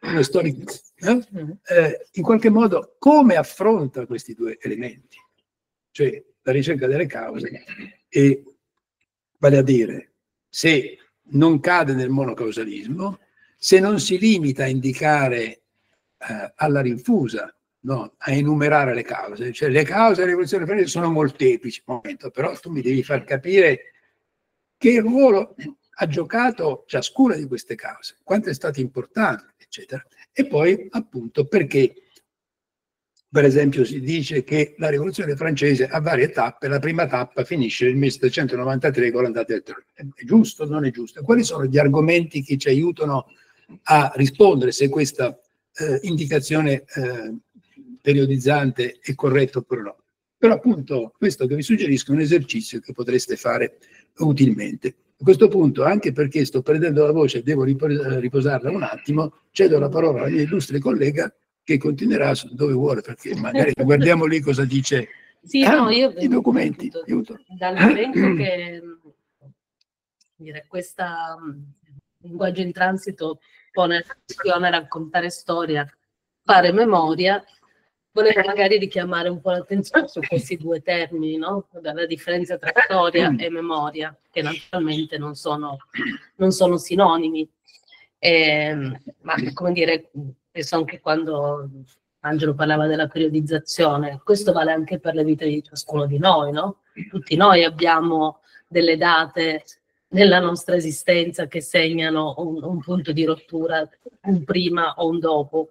in qualche modo come affronta questi 2 elementi, cioè la ricerca delle cause e vale a dire se non cade nel monocausalismo, se non si limita a indicare alla rinfusa, no, a enumerare le cause, cioè le cause della rivoluzione francese sono molteplici, però tu mi devi far capire che ruolo ha giocato ciascuna di queste cause, quanto è stato importante, eccetera. E poi appunto perché, per esempio, si dice che la rivoluzione francese ha varie tappe, la prima tappa finisce nel 1793 con l'andata del trono. È giusto o non è giusto? Quali sono gli argomenti che ci aiutano a rispondere se questa indicazione periodizzante è corretta oppure no? Però appunto questo che vi suggerisco è un esercizio che potreste fare utilmente. A questo punto, anche perché sto perdendo la voce e devo riposarla un attimo, cedo la parola alla mia illustre collega che continuerà dove vuole, perché magari guardiamo lì cosa dice sì, no, io i documenti. Aiuto. Dal momento che questo linguaggio in transito pone la questione raccontare storia, fare memoria, volevo magari richiamare un po' l'attenzione su questi 2 termini, no? La differenza tra storia e memoria, che naturalmente non sono sinonimi. Ma come dire, penso anche quando Angelo parlava della periodizzazione, questo vale anche per le vite di ciascuno di noi, no? Tutti noi abbiamo delle date nella nostra esistenza che segnano un punto di rottura, un prima o un dopo.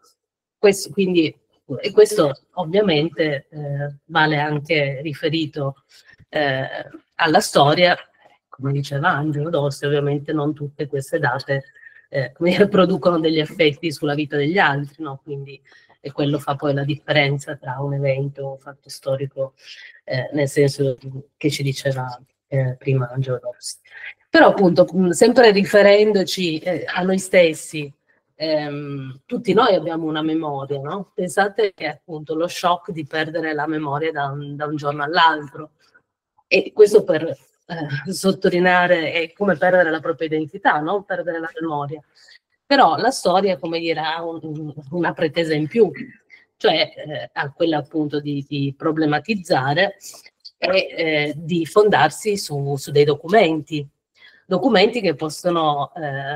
E questo ovviamente vale anche riferito alla storia, come diceva Angelo Dossi, ovviamente non tutte queste date producono degli effetti sulla vita degli altri, no? Quindi e quello fa poi la differenza tra un evento o un fatto storico, nel senso che ci diceva prima Angelo Dossi. Però appunto, sempre riferendoci a noi stessi, tutti noi abbiamo una memoria, no? Pensate che appunto lo shock di perdere la memoria da un giorno all'altro, e questo per sottolineare è come perdere la propria identità, no? Perdere la memoria. Però la storia, come dire, ha una pretesa in più, cioè ha quella appunto di problematizzare e di fondarsi su dei documenti che possono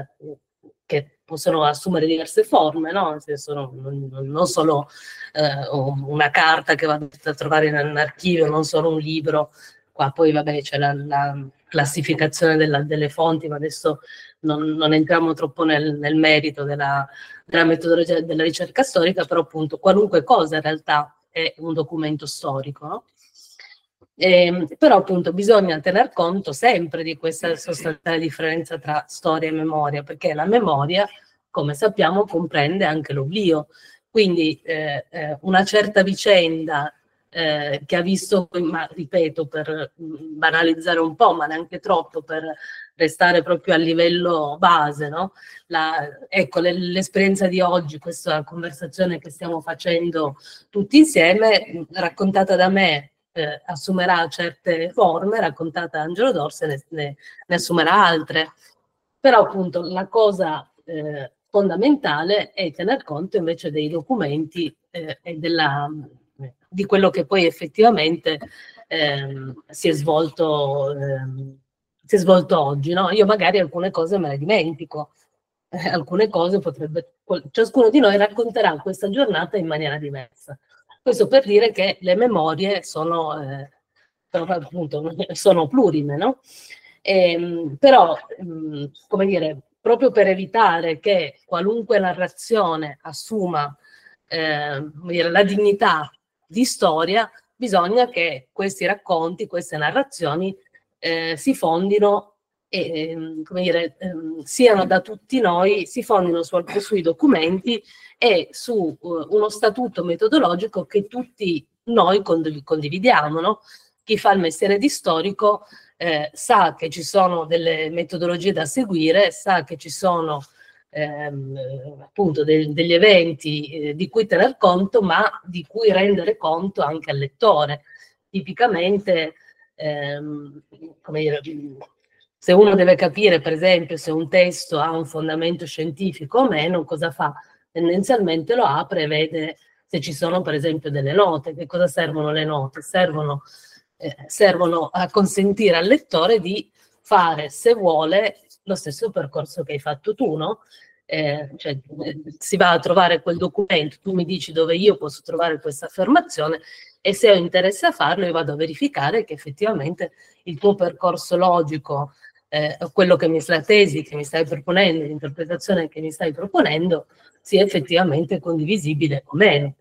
assumere diverse forme, no? Nel senso non solo una carta che vado a trovare in un archivio, non solo un libro. Qua poi vabbè c'è la classificazione delle fonti, ma adesso non entriamo troppo nel merito della metodologia della ricerca storica, però appunto qualunque cosa in realtà è un documento storico, no? Però appunto bisogna tener conto sempre di questa sostanziale differenza tra storia e memoria, perché la memoria, come sappiamo, comprende anche l'oblio. Quindi una certa vicenda che ha visto, ma ripeto, per banalizzare un po', ma neanche troppo, per restare proprio a livello base, no? Ecco, l'esperienza di oggi, questa conversazione che stiamo facendo tutti insieme, raccontata da me, assumerà certe forme, raccontata da Angelo Dorse ne assumerà altre. Però appunto la cosa fondamentale è tener conto invece dei documenti e di quello che poi effettivamente si è svolto oggi, no? Io magari alcune cose me le dimentico, alcune cose ciascuno di noi racconterà questa giornata in maniera diversa. Questo per dire che le memorie sono plurime, no? Però, come dire, proprio per evitare che qualunque narrazione assuma la dignità di storia, bisogna che questi racconti, queste narrazioni si fondino e siano da tutti noi, si fondino sui documenti e su uno statuto metodologico che tutti noi condividiamo, no? Chi fa il mestiere di storico sa che ci sono delle metodologie da seguire, sa che ci sono appunto degli eventi di cui tener conto, ma di cui rendere conto anche al lettore. Tipicamente, come dire, se uno deve capire, per esempio, se un testo ha un fondamento scientifico o meno, cosa fa? Tendenzialmente lo apre e vede se ci sono, per esempio, delle note. Che cosa servono le note? Servono a consentire al lettore di fare, se vuole, lo stesso percorso che hai fatto tu, no? Si va a trovare quel documento, tu mi dici dove io posso trovare questa affermazione e se ho interesse a farlo io vado a verificare che effettivamente il tuo percorso logico, quello che la tesi che mi stai proponendo, l'interpretazione che mi stai proponendo, sia effettivamente condivisibile o meno.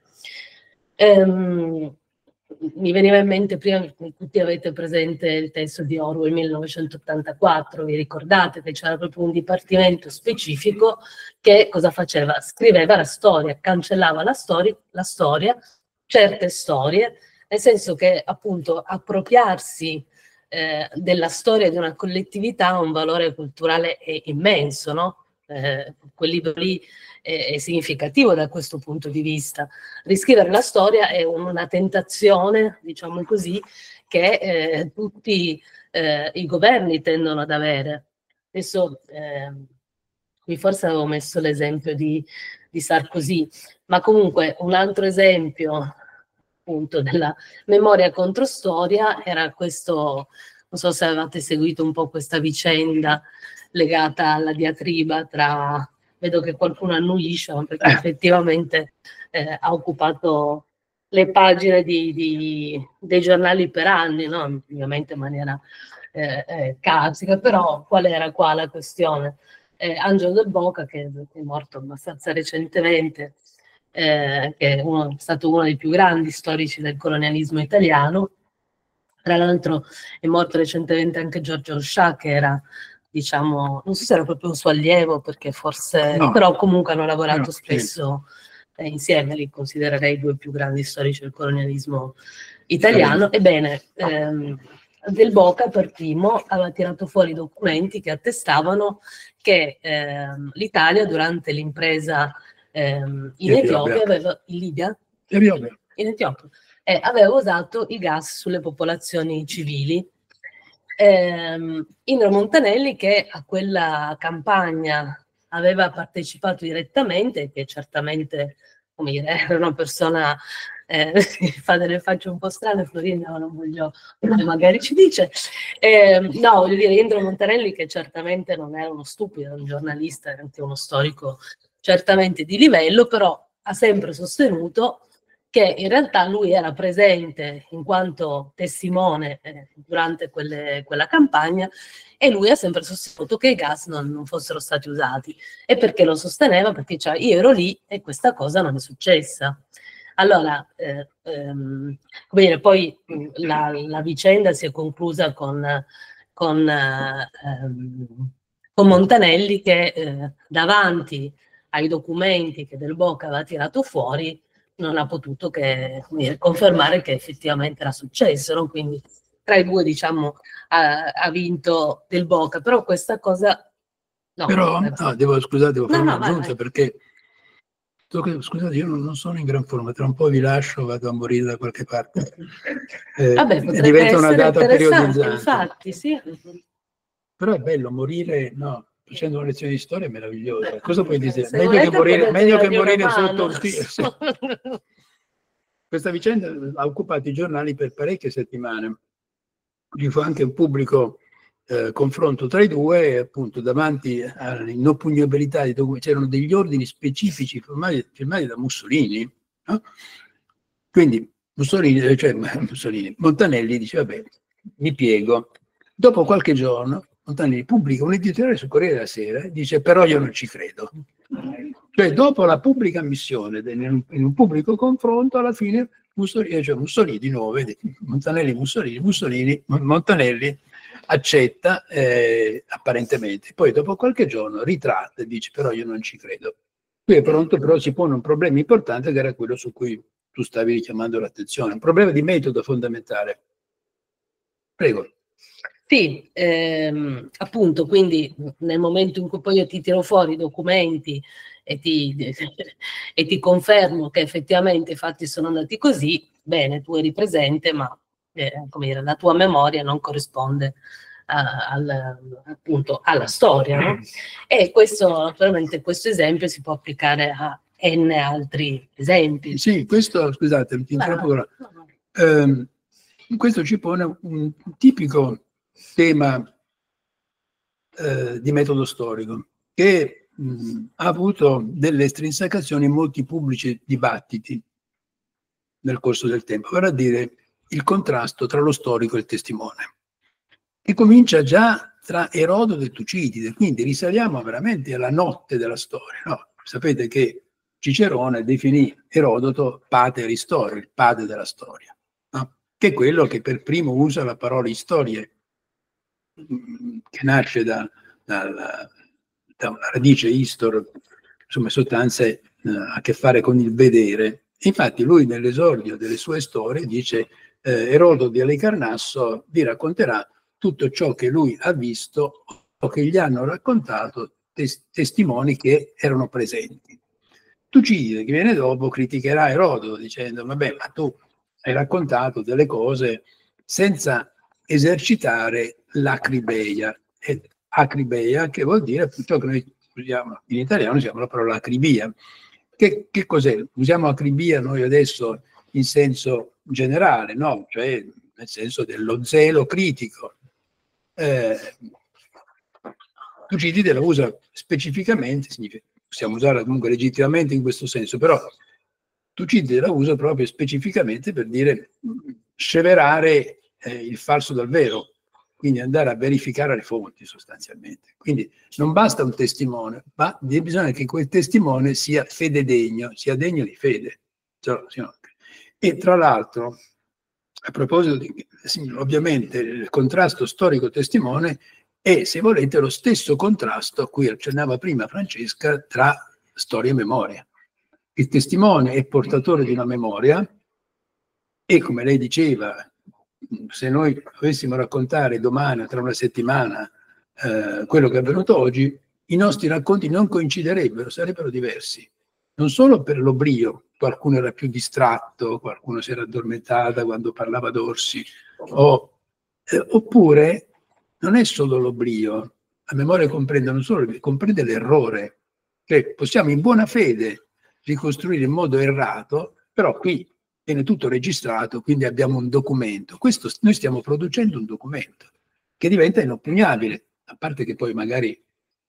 Mi veniva in mente prima, tutti avete presente il testo di Orwell 1984, vi ricordate che c'era proprio un dipartimento specifico che cosa faceva? Scriveva la storia, cancellava la storia, certe storie, nel senso che appunto appropriarsi della storia di una collettività ha un valore culturale immenso, no? Quel libro lì è significativo da questo punto di vista. Riscrivere la storia è una tentazione, diciamo così, che tutti i governi tendono ad avere. Adesso qui forse avevo messo l'esempio di Sarkozy, ma comunque un altro esempio appunto della memoria contro storia era questo, non so se avevate seguito un po' questa vicenda legata alla diatriba tra, vedo che qualcuno annuisce, perché effettivamente ha occupato le pagine dei giornali per anni, no? Ovviamente in maniera carsica, però qual era qua la questione? Angelo Del Boca, che è morto abbastanza recentemente, che è stato uno dei più grandi storici del colonialismo italiano. Tra l'altro è morto recentemente anche Giorgio Orshà, che era, diciamo, non so se era proprio un suo allievo, perché forse, no, però comunque hanno lavorato spesso insieme, li considererei i due più grandi storici del colonialismo italiano. Ebbene, Del Boca per primo aveva tirato fuori documenti che attestavano che l'Italia durante l'impresa in Etiopia aveva, in Libia? In Etiopia. Aveva usato i gas sulle popolazioni civili. Indro Montanelli, che a quella campagna aveva partecipato direttamente, che certamente, come dire, era una persona fa delle facce un po' strane, Florinda, non voglio, magari ci dice. No, voglio dire, Indro Montanelli, che certamente non era uno stupido, un giornalista, era anche uno storico certamente di livello, però ha sempre sostenuto che in realtà lui era presente in quanto testimone durante quella campagna, e lui ha sempre sostenuto che i gas non fossero stati usati. E perché lo sosteneva? Perché cioè, io ero lì e questa cosa non è successa. Allora, come dire, poi la vicenda si è conclusa con Montanelli che davanti ai documenti che Del Boca aveva tirato fuori non ha potuto che confermare che effettivamente era successo, no? Quindi tra i due, diciamo, ha vinto Del Boca, però questa cosa... No, però, no, devo fare un'aggiunta, vai. perché scusate, io non sono in gran forma, tra un po' vi lascio, vado a morire da qualche parte. Vabbè, Diventa una data periodizzante. Infatti, sì. Però è bello morire, no, facendo una lezione di storia è meravigliosa. Cosa puoi dire? Se Meglio che volete, morire sotto un tiro. Questa vicenda ha occupato i giornali per parecchie settimane. Ci fu anche un pubblico confronto tra i due, e appunto davanti all'inoppugnabilità di documenti c'erano degli ordini specifici firmati da Mussolini, no? Quindi Montanelli dice vabbè, mi piego. Dopo qualche giorno Montanelli pubblica un editoriale sul Corriere della Sera e dice però io non ci credo. Cioè dopo la pubblica ammissione in un pubblico confronto, alla fine Mussolini di nuovo, vedi, Montanelli accetta apparentemente, poi dopo qualche giorno ritratta e dice però io non ci credo. Qui è pronto, però si pone un problema importante che era quello su cui tu stavi richiamando l'attenzione, un problema di metodo fondamentale. Prego. Sì, appunto, quindi nel momento in cui poi io ti tiro fuori i documenti e ti confermo che effettivamente i fatti sono andati così, bene, tu eri presente, ma come dire, la tua memoria non corrisponde appunto alla storia, no? E questo, naturalmente, questo esempio si può applicare a N altri esempi. Sì, questo, scusate, ti interrompo. Questo ci pone un tipico tema di metodo storico che ha avuto delle estrinsecazioni in molti pubblici dibattiti nel corso del tempo, vale a dire il contrasto tra lo storico e il testimone, che comincia già tra Erodoto e Tucidide, quindi risaliamo veramente alla notte della storia, no? Sapete che Cicerone definì Erodoto pater historia, il padre della storia, no? Che è quello che per primo usa la parola storie, che nasce da una radice istor, insomma sostanze a che fare con il vedere. Infatti lui nell'esordio delle sue storie dice Erodoto di Alicarnasso vi racconterà tutto ciò che lui ha visto o che gli hanno raccontato testimoni che erano presenti. Tucidide, che viene dopo, criticherà Erodoto dicendo vabbè, ma tu hai raccontato delle cose senza esercitare l'acribeia, e acribeia che vuol dire ciò che noi usiamo in italiano, usiamo la parola acribia. Che cos'è? Usiamo acribia noi adesso in senso generale, no? Cioè nel senso dello zelo critico. Tucidide la usa specificamente, possiamo usarla comunque legittimamente in questo senso, però Tucidide la usa proprio specificamente per dire sceverare il falso dal vero, quindi andare a verificare le fonti sostanzialmente. Quindi non basta un testimone, ma bisogna che quel testimone sia fededegno, sia degno di fede. E tra l'altro, a proposito di, ovviamente, il contrasto storico-testimone è, se volete, lo stesso contrasto a cui accennava prima Francesca tra storia e memoria. Il testimone è portatore di una memoria e, come lei diceva, se noi dovessimo raccontare domani o tra una settimana quello che è avvenuto oggi, i nostri racconti non coinciderebbero, sarebbero diversi. Non solo per l'oblio, qualcuno era più distratto, qualcuno si era addormentata quando parlava d'orsi, oppure non è solo l'oblio, la memoria comprende non solo, comprende l'errore, che possiamo in buona fede ricostruire in modo errato, però qui viene tutto registrato, quindi abbiamo un documento. Questo, noi stiamo producendo un documento che diventa inoppugnabile, a parte che poi magari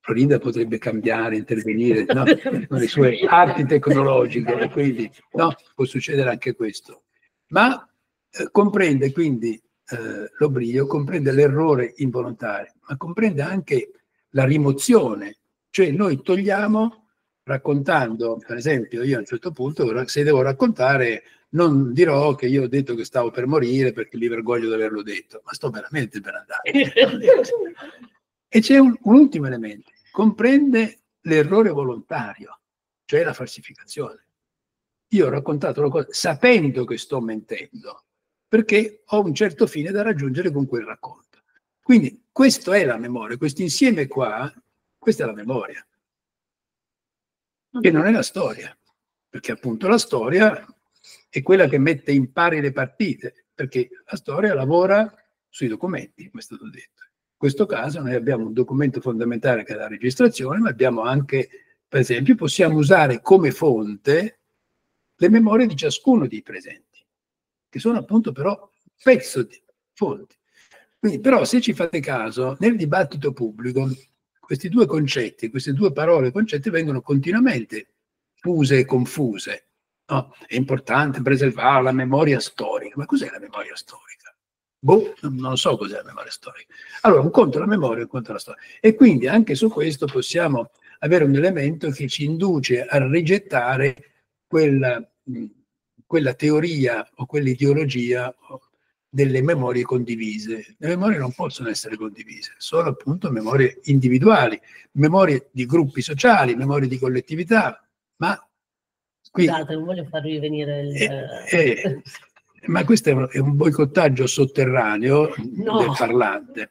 Florinda potrebbe cambiare, intervenire, no? Con le sue arti tecnologiche, quindi no, può succedere anche questo. Ma comprende quindi l'oblio, comprende l'errore involontario, ma comprende anche la rimozione, cioè noi togliamo raccontando, per esempio io a un certo punto, se devo raccontare, non dirò che io ho detto che stavo per morire perché mi vergogno di averlo detto, ma sto veramente per andare. E c'è un ultimo elemento, comprende l'errore volontario, cioè la falsificazione. Io ho raccontato una cosa sapendo che sto mentendo, perché ho un certo fine da raggiungere con quel racconto. Quindi questo è la memoria, questo insieme qua, questa è la memoria, che non è la storia, perché appunto la storia è quella che mette in pari le partite, perché la storia lavora sui documenti, come è stato detto. In questo caso noi abbiamo un documento fondamentale che è la registrazione, ma abbiamo anche, per esempio, possiamo usare come fonte le memorie di ciascuno dei presenti, che sono appunto però pezzo di fonti. Quindi, però, se ci fate caso, nel dibattito pubblico, questi due concetti, queste due parole, concetti vengono continuamente fuse e confuse. No? È importante preservare la memoria storica. Ma cos'è la memoria storica? Boh, non so cos'è la memoria storica. Allora, un conto è la memoria, un conto è la storia. E quindi anche su questo possiamo avere un elemento che ci induce a rigettare quella teoria o quell'ideologia delle memorie condivise. Le memorie non possono essere condivise, sono appunto memorie individuali, memorie di gruppi sociali, memorie di collettività, ma qui, scusate, non voglio farvi venire ma questo è un boicottaggio sotterraneo del parlante.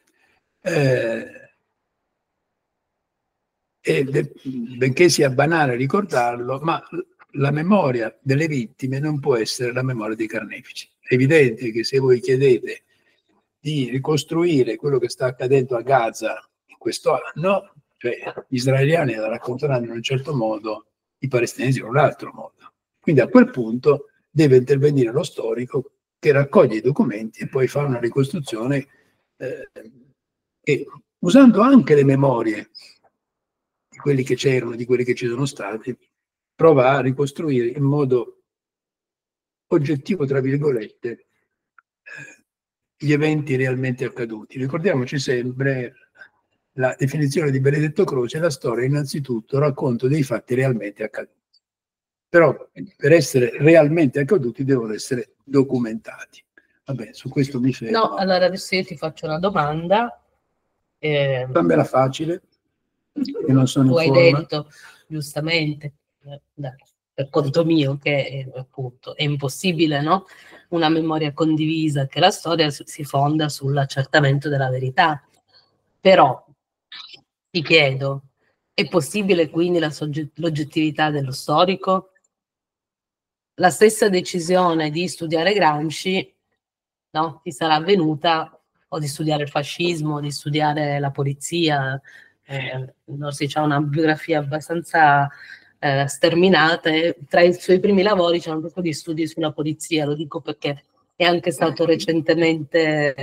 Benché sia banale ricordarlo, ma la memoria delle vittime non può essere la memoria dei carnefici. È evidente che se voi chiedete di ricostruire quello che sta accadendo a Gaza in questo anno, cioè gli israeliani la racconteranno in un certo modo, i palestinesi in un altro modo. Quindi a quel punto deve intervenire lo storico che raccoglie i documenti e poi fa una ricostruzione e usando anche le memorie di quelli che c'erano, di quelli che ci sono stati, prova a ricostruire in modo oggettivo, tra virgolette, gli eventi realmente accaduti. Ricordiamoci sempre la definizione di Benedetto Croce: la storia innanzitutto racconto dei fatti realmente accaduti. Però per essere realmente accaduti devono essere documentati. Vabbè, su questo mi fermo. No, allora adesso io ti faccio una domanda. Fammela facile, che non sono tu in hai forma. detto giustamente, per conto mio, che appunto è impossibile, no? Una memoria condivisa, che la storia si fonda sull'accertamento della verità. Però ti chiedo, è possibile quindi l'oggettività dello storico? La stessa decisione di studiare Gramsci, no, ti sarà avvenuta, o di studiare il fascismo, di studiare la polizia. Norsi ha una biografia abbastanza sterminata, e tra i suoi primi lavori c'è un po' di studi sulla polizia. Lo dico perché è anche stato recentemente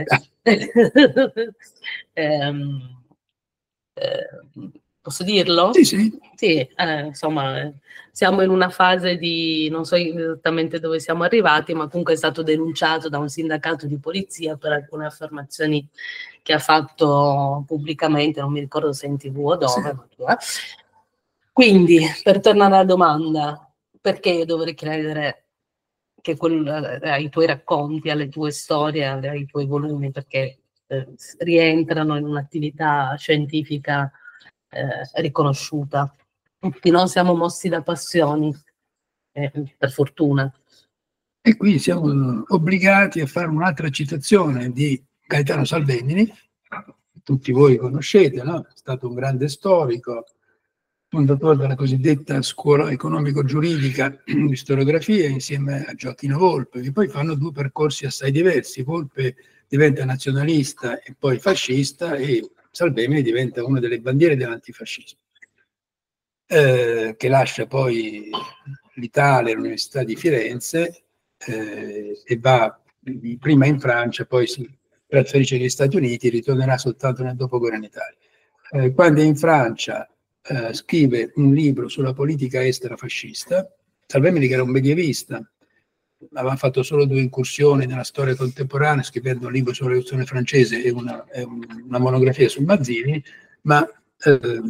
posso dirlo? Sì, sì. Sì, insomma, siamo in una fase di, non so esattamente dove siamo arrivati, ma comunque è stato denunciato da un sindacato di polizia per alcune affermazioni che ha fatto pubblicamente, non mi ricordo se in TV o dove. Sì. Ma quindi, per tornare alla domanda, perché io dovrei credere che ai tuoi racconti, alle tue storie, ai tuoi volumi, perché rientrano in un'attività scientifica riconosciuta. Tutti noi siamo mossi da passioni, per fortuna. E qui siamo obbligati a fare un'altra citazione di Gaetano Salvemini, che tutti voi conoscete, no? È stato un grande storico, fondatore della cosiddetta scuola economico-giuridica di storiografia insieme a Gioacchino Volpe, che poi fanno due percorsi assai diversi. Volpe diventa nazionalista e poi fascista, e Salvemini diventa una delle bandiere dell'antifascismo, che lascia poi l'Italia, l'Università di Firenze, e va prima in Francia, poi si trasferisce negli Stati Uniti, ritornerà soltanto nel dopoguerra in Italia. quando è in Francia scrive un libro sulla politica estera fascista. Salvemini, che era un medievista, aveva fatto solo 2 incursioni nella storia contemporanea, scrivendo un libro sulla rivoluzione francese e una monografia su Mazzini, ma a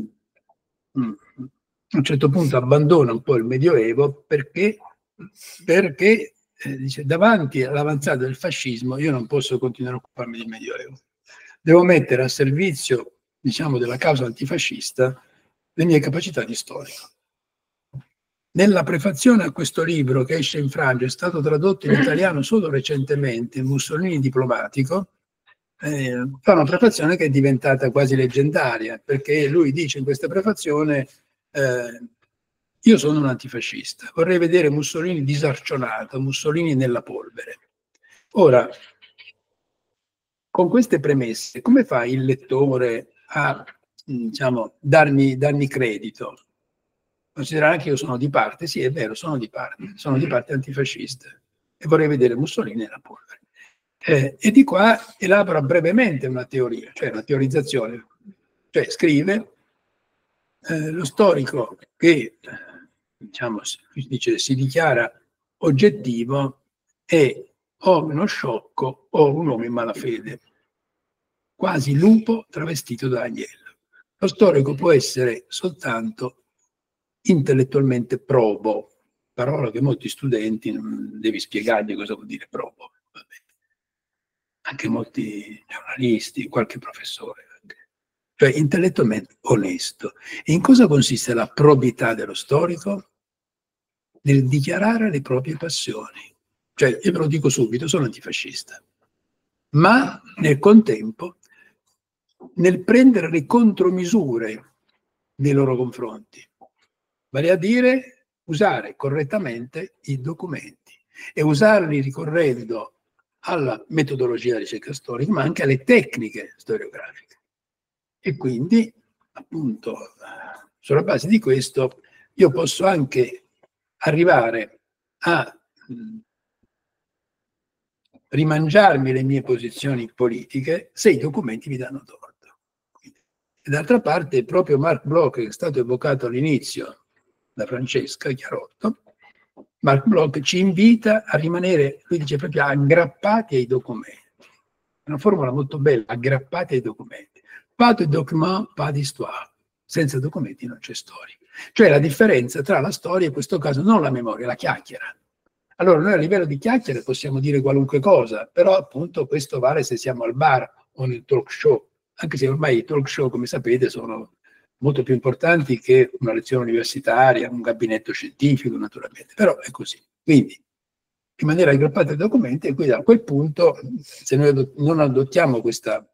un certo punto abbandona un po' il Medioevo perché dice, davanti all'avanzata del fascismo io non posso continuare a occuparmi del Medioevo, devo mettere a servizio, diciamo, della causa antifascista le mie capacità di storico. Nella prefazione a questo libro, che esce in Francia, è stato tradotto in italiano solo recentemente, Mussolini diplomatico, fa una prefazione che è diventata quasi leggendaria, perché lui dice in questa prefazione: io sono un antifascista, vorrei vedere Mussolini disarcionato, Mussolini nella polvere. Ora, con queste premesse, come fa il lettore a, diciamo, darmi credito? Considerare che io sono di parte, sì, è vero, sono di parte antifascista e vorrei vedere Mussolini nella polvere. E di qua elabora brevemente una teoria, cioè una teorizzazione, cioè scrive lo storico che, diciamo, si dichiara oggettivo è o uno sciocco o un uomo in malafede, quasi lupo travestito da agnello. Lo storico può essere soltanto intellettualmente probo, parola che molti studenti non devi spiegargli cosa vuol dire probo. Vabbè. Anche molti giornalisti, qualche professore. Cioè intellettualmente onesto. E in cosa consiste la probità dello storico? Nel dichiarare le proprie passioni. Cioè, io ve lo dico subito, sono antifascista. Ma nel contempo, nel prendere le contromisure nei loro confronti. Vale a dire usare correttamente i documenti e usarli ricorrendo alla metodologia della ricerca storica, ma anche alle tecniche storiografiche. E quindi, appunto, sulla base di questo, io posso anche arrivare a rimangiarmi le mie posizioni politiche se i documenti mi danno torto. E d'altra parte, proprio Marc Bloch, che è stato evocato all'inizio da Francesca Chiarotto, Marc Bloch ci invita a rimanere, lui dice proprio, aggrappati ai documenti. È una formula molto bella, aggrappati ai documenti. Pas de document, pas d'histoire. Senza documenti non c'è storia. Cioè la differenza tra la storia, in questo caso non la memoria, la chiacchiera. Allora noi a livello di chiacchiere possiamo dire qualunque cosa, però appunto questo vale se siamo al bar o nel talk show, anche se ormai i talk show, come sapete, sono molto più importanti che una lezione universitaria, un gabinetto scientifico, naturalmente, però è così. Quindi, in maniera aggrappata ai documenti, e quindi a quel punto, se noi non adottiamo questa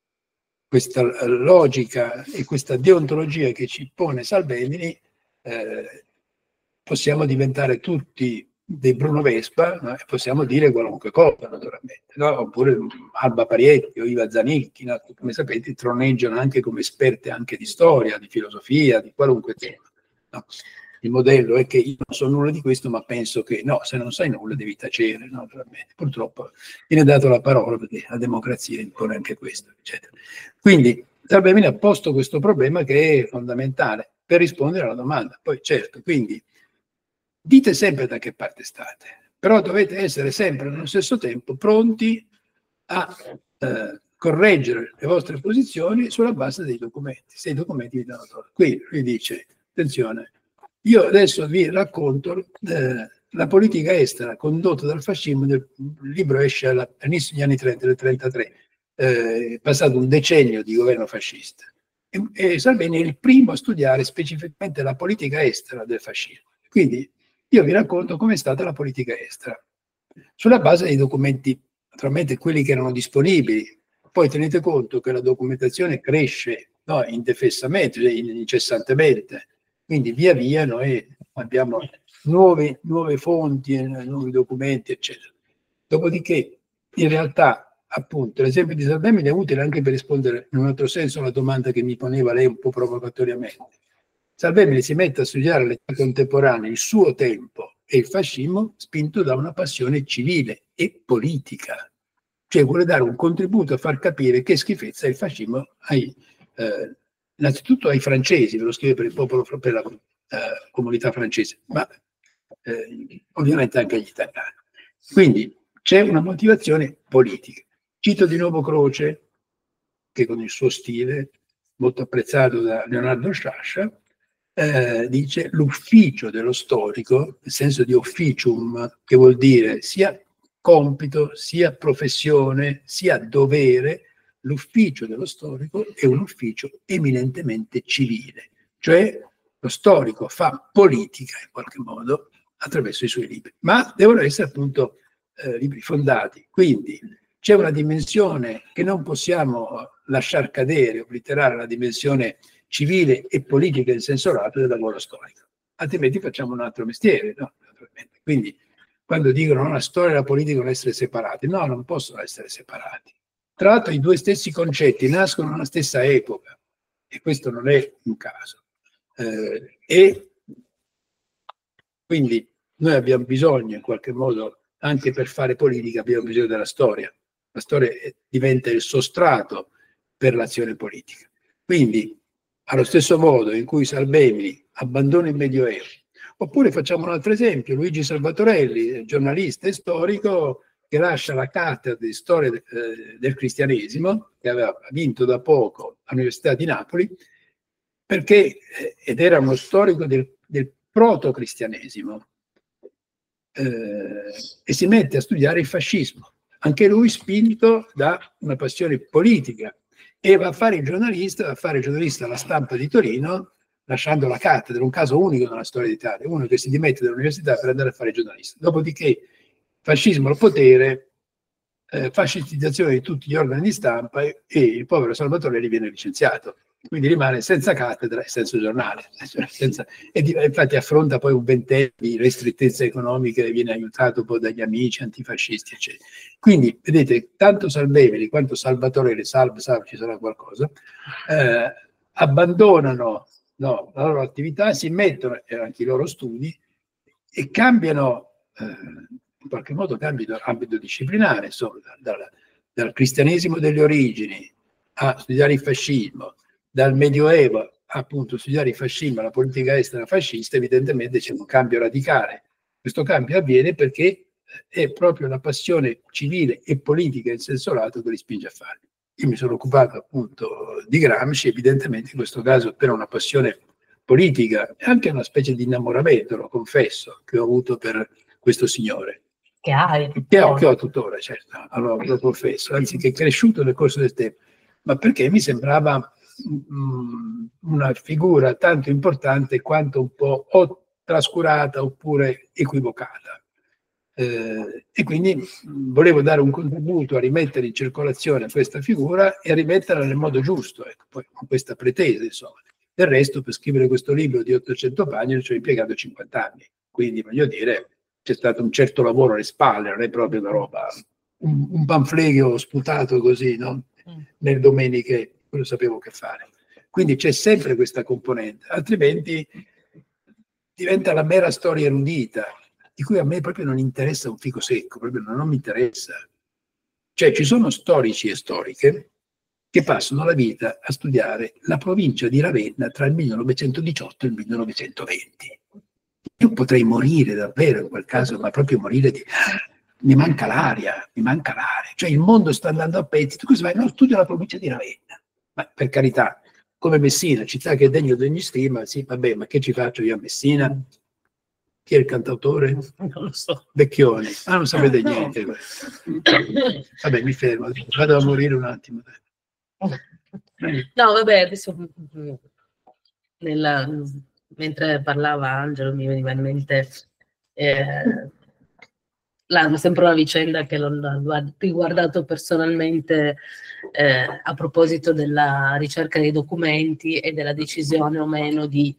logica e questa deontologia che ci pone Salvemini, possiamo diventare tutti dei Bruno Vespa, no? E possiamo dire qualunque cosa, naturalmente, no? Oppure Alba Parietti o Iva Zanicchi, no? Come sapete, troneggiano anche come esperte anche di storia, di filosofia, di qualunque tema. No? Il modello è che io non so nulla di questo, ma penso che no, se non sai nulla devi tacere, no? Naturalmente. Purtroppo viene dato la parola perché la democrazia impone anche questo, eccetera. Quindi Salvemini ha posto questo problema che è fondamentale per rispondere alla domanda. Poi certo, quindi dite sempre da che parte state, però dovete essere sempre allo stesso tempo pronti a correggere le vostre posizioni sulla base dei documenti, se i documenti vi danno torto. Qui lui dice, attenzione, io adesso vi racconto la politica estera condotta dal fascismo, il libro esce all'inizio degli anni 30, del 33, è passato un decennio di governo fascista. E Salvini è il primo a studiare specificamente la politica estera del fascismo. Quindi io vi racconto come è stata la politica estera, sulla base dei documenti, naturalmente quelli che erano disponibili. Poi tenete conto che la documentazione cresce, no, indefessamente, incessantemente, quindi via via noi abbiamo nuove fonti, nuovi documenti, eccetera. Dopodiché, in realtà, appunto, l'esempio di Salvemini è utile anche per rispondere in un altro senso alla domanda che mi poneva lei un po' provocatoriamente. Salvemini si mette a studiare l'età contemporanea, il suo tempo e il fascismo, spinto da una passione civile e politica. Cioè vuole dare un contributo a far capire che schifezza è il fascismo innanzitutto ai francesi, ve lo scrive per il popolo, per la comunità francese, ma ovviamente anche agli italiani. Quindi c'è una motivazione politica. Cito di nuovo Croce, che con il suo stile, molto apprezzato da Leonardo Sciascia, dice l'ufficio dello storico, nel senso di officium, che vuol dire sia compito, sia professione, sia dovere. L'ufficio dello storico è un ufficio eminentemente civile, cioè lo storico fa politica in qualche modo attraverso i suoi libri, ma devono essere appunto libri fondati. Quindi c'è una dimensione che non possiamo lasciar cadere, obliterare, la dimensione civile e politica in senso lato del lavoro storico, altrimenti facciamo un altro mestiere, no? Quindi quando dicono no, la storia e la politica devono essere separati, no, non possono essere separati. Tra l'altro i due stessi concetti nascono nella stessa epoca e questo non è un caso. E quindi noi abbiamo bisogno in qualche modo, anche per fare politica, abbiamo bisogno della storia. La storia diventa il sostrato per l'azione politica. Quindi, allo stesso modo in cui Salvemini abbandona il Medioevo, oppure facciamo un altro esempio, Luigi Salvatorelli, giornalista e storico, che lascia la cattedra di storia del cristianesimo, che aveva vinto da poco all'Università di Napoli, perché, ed era uno storico del proto-cristianesimo, e si mette a studiare il fascismo, anche lui spinto da una passione politica, e va a fare il giornalista alla Stampa di Torino, lasciando la cattedra, un caso unico nella storia d'Italia, uno che si dimette dall'università per andare a fare il giornalista. Dopodiché, fascismo al potere, fascistizzazione di tutti gli organi di stampa e il povero Salvatorelli viene licenziato. Quindi rimane senza cattedra e senza giornale. Infatti affronta poi un ventennio di ristrettezze economiche, viene aiutato poi dagli amici antifascisti, eccetera. Quindi, vedete, tanto Salvemini quanto Salvatorelli, salve, ci sarà qualcosa, abbandonano la loro attività, si mettono anche i loro studi e cambiano, in qualche modo cambiano l'ambito disciplinare, insomma, dal cristianesimo delle origini a studiare il fascismo, dal Medioevo appunto studiare il fascismo, la politica estera fascista, evidentemente c'è un cambio radicale. Questo cambio avviene perché è proprio la passione civile e politica in senso lato che li spinge a fare. Io mi sono occupato appunto di Gramsci, evidentemente in questo caso per una passione politica e anche una specie di innamoramento, lo confesso, che ho avuto per questo signore. Che hai? Che ho tuttora, certo, allora, lo confesso, anzi che è cresciuto nel corso del tempo, ma perché mi sembrava una figura tanto importante quanto un po' o trascurata oppure equivocata. E quindi volevo dare un contributo a rimettere in circolazione questa figura e a rimetterla nel modo giusto, ecco, poi con questa pretesa, insomma. Del resto, per scrivere questo libro di 800 pagine ci ho impiegato 50 anni, quindi voglio dire, c'è stato un certo lavoro alle spalle, non è proprio una roba, un panfleto sputato così, no? Nel domeniche, quello sapevo che fare. Quindi c'è sempre questa componente, altrimenti diventa la mera storia erudita, di cui a me proprio non interessa un fico secco, proprio non mi interessa. Cioè ci sono storici e storiche che passano la vita a studiare la provincia di Ravenna tra il 1918 e il 1920. Io potrei morire davvero in quel caso, ma proprio morire di... Mi manca l'aria, mi manca l'aria. Cioè il mondo sta andando a pezzi, tu cosa vai? No, studio la provincia di Ravenna. Ma per carità, come Messina, città che è degno di ogni stima, sì, vabbè, ma che ci faccio io a Messina? Chi è il cantautore? Non lo so. Vecchioni. Ah, non sapete niente. Vabbè, mi fermo, vado a morire un attimo. No, vabbè, adesso mentre parlava Angelo mi veniva in mente sempre una vicenda che l'ho riguardato personalmente a proposito della ricerca dei documenti e della decisione o meno di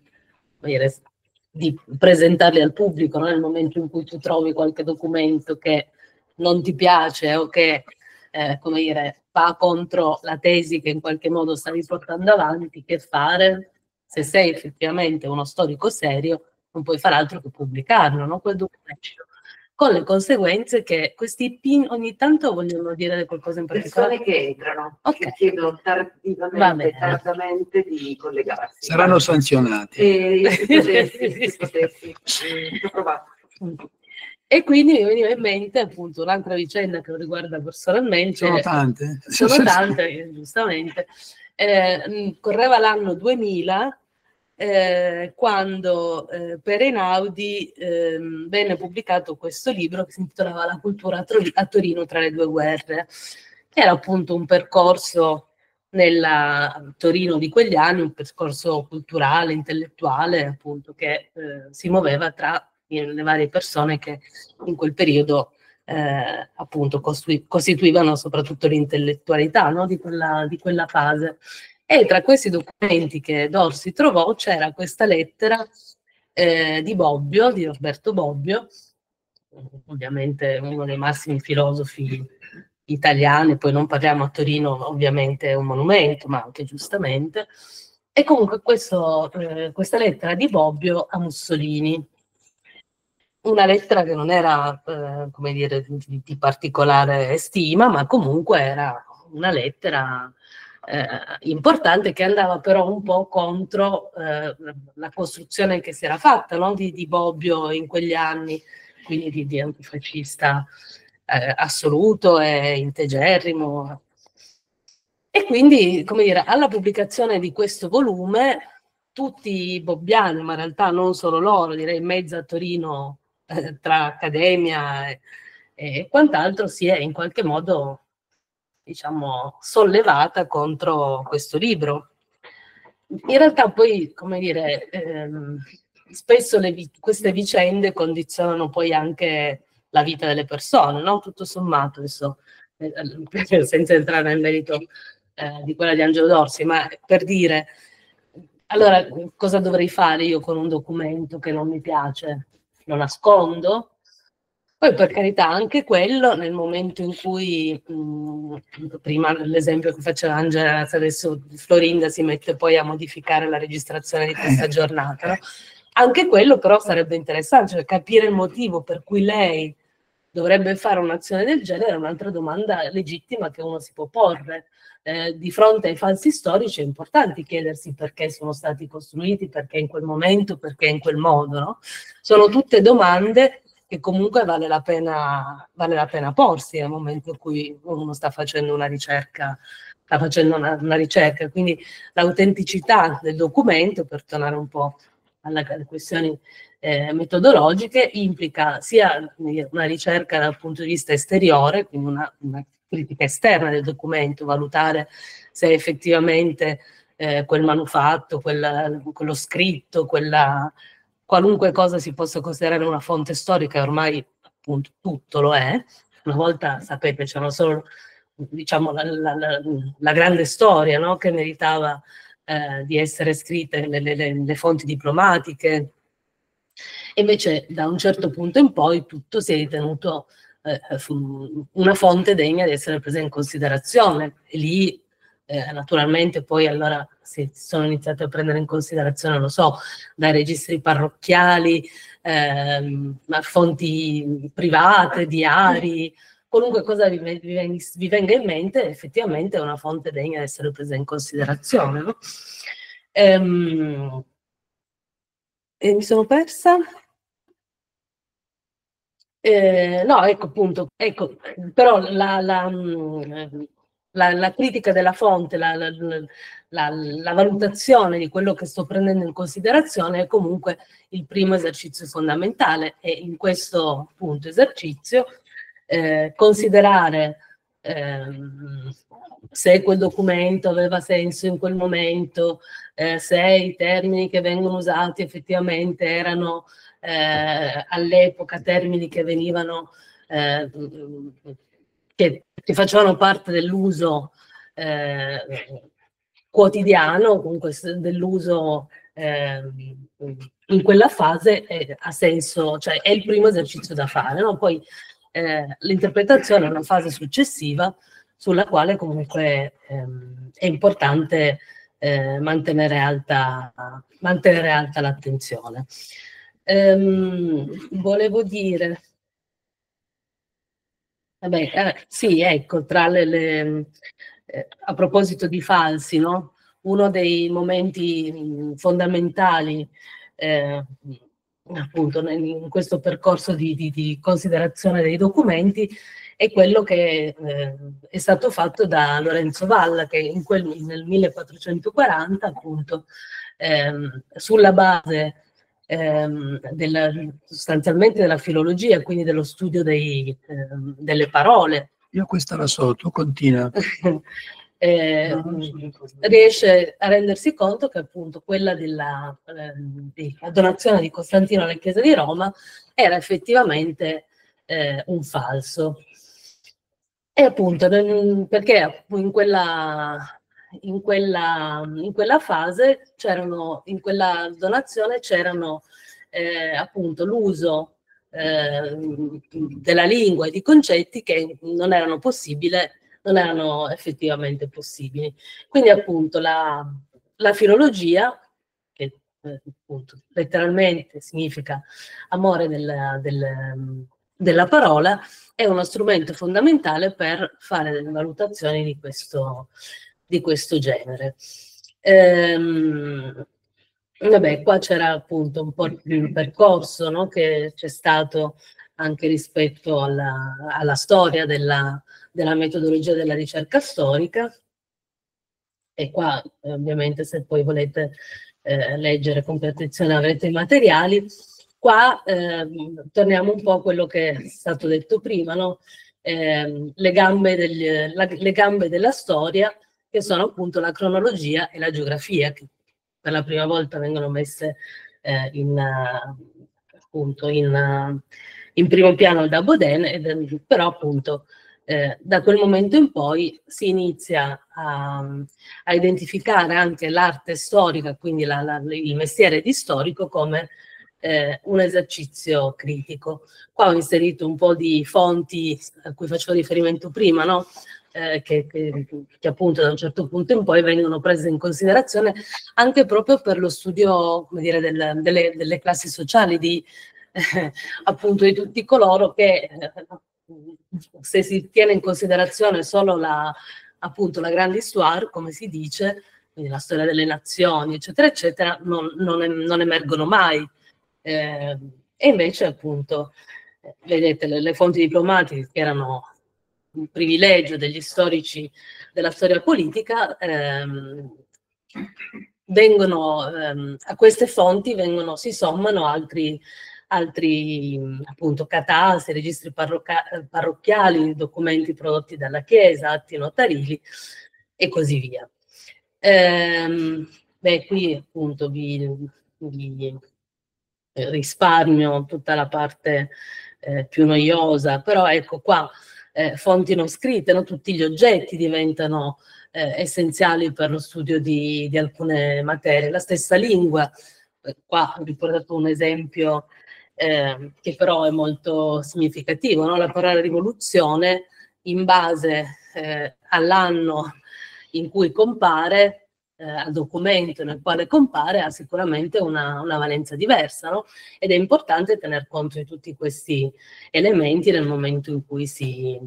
presentarli al pubblico, no? Nel momento in cui tu trovi qualche documento che non ti piace o che come dire, va contro la tesi che in qualche modo stavi portando avanti, che fare? Se sei effettivamente uno storico serio, non puoi fare altro che pubblicarlo, no? Quel documento. con le conseguenze che questi PIN ogni tanto vogliono dire qualcosa in particolare. Persone che entrano, Ok. che chiedono tardamente di collegarsi. Saranno sanzionati. Se potessi, ho provato. E quindi mi veniva in mente appunto un'altra vicenda che lo riguarda personalmente. Sono tante. Sono tante, giustamente. Correva l'anno 2000 quando per Einaudi venne pubblicato questo libro che si intitolava La cultura a Torino tra le due guerre, che era appunto un percorso nella Torino di quegli anni, un percorso culturale, intellettuale, appunto, che si muoveva tra le varie persone che in quel periodo appunto costituivano soprattutto l'intellettualità, no, di quella fase. E tra questi documenti che Dorsi trovò c'era questa lettera di Bobbio, di Roberto Bobbio, ovviamente uno dei massimi filosofi italiani, poi non parliamo a Torino, ovviamente è un monumento, ma anche giustamente. E comunque questa lettera di Bobbio a Mussolini, una lettera che non era, come dire, di particolare stima, ma comunque era una lettera importante che andava però un po' contro la costruzione che si era fatta, no? di Bobbio in quegli anni, quindi di antifascista assoluto e integerrimo. E quindi, come dire, alla pubblicazione di questo volume, tutti i bobbiani, ma in realtà non solo loro, direi mezza Torino, tra accademia e quant'altro, si è in qualche modo, diciamo, sollevata contro questo libro. In realtà poi, come dire, spesso queste vicende condizionano poi anche la vita delle persone, no? Tutto sommato, adesso, senza entrare nel merito di quella di Angelo Dorsi, ma per dire, allora, cosa dovrei fare io con un documento che non mi piace? Lo nascondo? Poi per carità anche quello nel momento in cui prima l'esempio che faceva Angela, adesso Florinda si mette poi a modificare la registrazione di questa giornata, no? Anche quello però sarebbe interessante, cioè capire il motivo per cui lei dovrebbe fare un'azione del genere è un'altra domanda legittima che uno si può porre. Di fronte ai falsi storici è importante chiedersi perché sono stati costruiti, perché in quel momento, perché in quel modo, no? Sono tutte domande che comunque vale la pena porsi nel momento in cui uno sta facendo una ricerca, una ricerca. Quindi l'autenticità del documento, per tornare un po' alle questioni metodologiche, implica sia una ricerca dal punto di vista esteriore, quindi una critica esterna del documento, valutare se effettivamente quel manufatto, quello scritto, qualunque cosa si possa considerare una fonte storica, ormai appunto tutto lo è. Una volta, sapete, c'era solo, diciamo, la grande storia, no? Che meritava di essere scritte le fonti diplomatiche. E invece da un certo punto in poi tutto si è ritenuto una fonte degna di essere presa in considerazione. E lì naturalmente poi allora si sono iniziate a prendere in considerazione, non so, dai registri parrocchiali, a fonti private, diari, qualunque cosa vi venga in mente, effettivamente è una fonte degna di essere presa in considerazione, no? E mi sono persa? No, ecco appunto, ecco, però la critica della fonte, la valutazione di quello che sto prendendo in considerazione è comunque il primo esercizio fondamentale e in questo appunto esercizio considerare se quel documento aveva senso in quel momento, se i termini che vengono usati effettivamente erano all'epoca termini che venivano che facevano parte dell'uso quotidiano, comunque dell'uso in quella fase ha senso, cioè è il primo esercizio da fare, no? Poi l'interpretazione è una fase successiva sulla quale comunque è importante mantenere alta l'attenzione. Volevo dire, Sì, ecco, tra a proposito di falsi, no? Uno dei momenti fondamentali appunto in questo percorso di considerazione dei documenti è quello che è stato fatto da Lorenzo Valla, che nel 1440 appunto sulla base sostanzialmente della filologia, quindi dello studio delle parole. Io questa la so, tu continua. Riesce a rendersi conto che appunto quella della donazione di Costantino alla Chiesa di Roma era effettivamente un falso. E appunto perché in quella fase in quella donazione c'erano appunto l'uso della lingua e di concetti che non erano effettivamente possibili. Quindi appunto la filologia, che appunto letteralmente significa amore della parola, è uno strumento fondamentale per fare delle valutazioni di questo genere. Vabbè, qua c'era appunto un po' il percorso, no, che c'è stato anche rispetto alla storia della metodologia della ricerca storica. E qua ovviamente se poi volete leggere con più attenzione avrete i materiali. Qua torniamo un po' a quello che è stato detto prima, no? Le gambe della storia, che sono appunto la cronologia e la geografia, che per la prima volta vengono messe appunto in primo piano da Baudin, però appunto da quel momento in poi si inizia a identificare anche l'arte storica, quindi il mestiere di storico, come un esercizio critico. Qua ho inserito un po' di fonti a cui facevo riferimento prima, no? Che appunto da un certo punto in poi vengono prese in considerazione anche proprio per lo studio, come dire, delle classi sociali, appunto di tutti coloro che se si tiene in considerazione solo appunto la grande histoire, come si dice, quindi la storia delle nazioni, eccetera, eccetera, non emergono mai. E invece appunto vedete le fonti diplomatiche, che erano un privilegio degli storici della storia politica, a queste fonti si sommano altri appunto catasti, registri parrocchiali, documenti prodotti dalla Chiesa, atti notarili e così via. Qui appunto vi risparmio tutta la parte più noiosa, però ecco qua fonti non scritte, no? Tutti gli oggetti diventano essenziali per lo studio di alcune materie. La stessa lingua, qua ho riportato un esempio che però è molto significativo, no? La parola rivoluzione, in base all'anno in cui compare, al documento nel quale compare, ha sicuramente una valenza diversa, no? Ed è importante tener conto di tutti questi elementi nel momento in cui si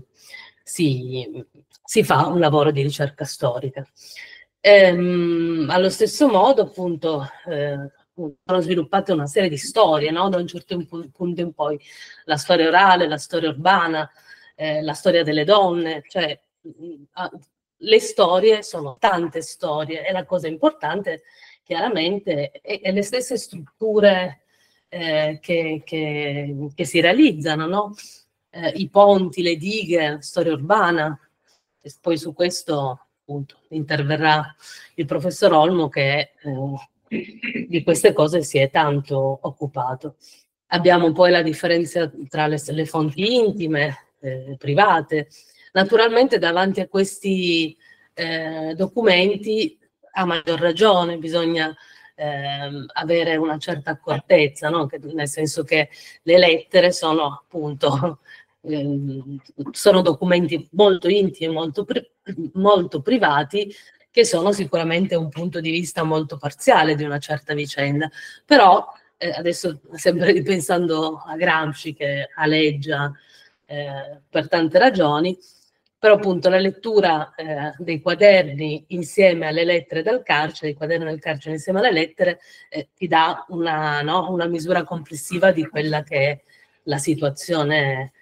fa un lavoro di ricerca storica. Allo stesso modo, appunto, sono sviluppate una serie di storie, no? Da un certo punto in poi, la storia orale, la storia urbana, la storia delle donne, cioè le storie sono tante storie, e la cosa importante chiaramente è le stesse strutture che si realizzano, no? I ponti, le dighe, storia urbana, e poi su questo appunto interverrà il professor Olmo, che di queste cose si è tanto occupato. Abbiamo poi la differenza tra le fonti intime, private. Naturalmente davanti a questi documenti, a maggior ragione, bisogna avere una certa accortezza, no? Nel senso che le lettere sono appunto sono documenti molto intimi, molto privati, che sono sicuramente un punto di vista molto parziale di una certa vicenda. Però adesso, sempre ripensando a Gramsci, che aleggia per tante ragioni, però appunto la lettura dei quaderni insieme alle lettere dal carcere, i quaderni del carcere insieme alle lettere, ti dà una misura complessiva di quella che è la situazione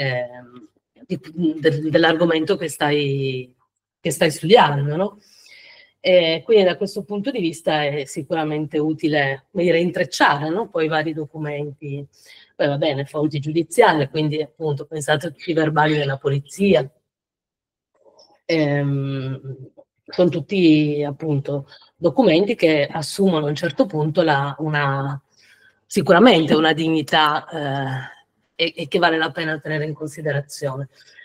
dell'argomento che stai studiando, no? Quindi da questo punto di vista è sicuramente utile intrecciare, no? Poi i vari documenti, poi va bene, fonti giudiziarie, quindi appunto pensate a tutti i verbali della polizia, sono tutti appunto documenti che assumono a un certo punto sicuramente una dignità e che vale la pena tenere in considerazione.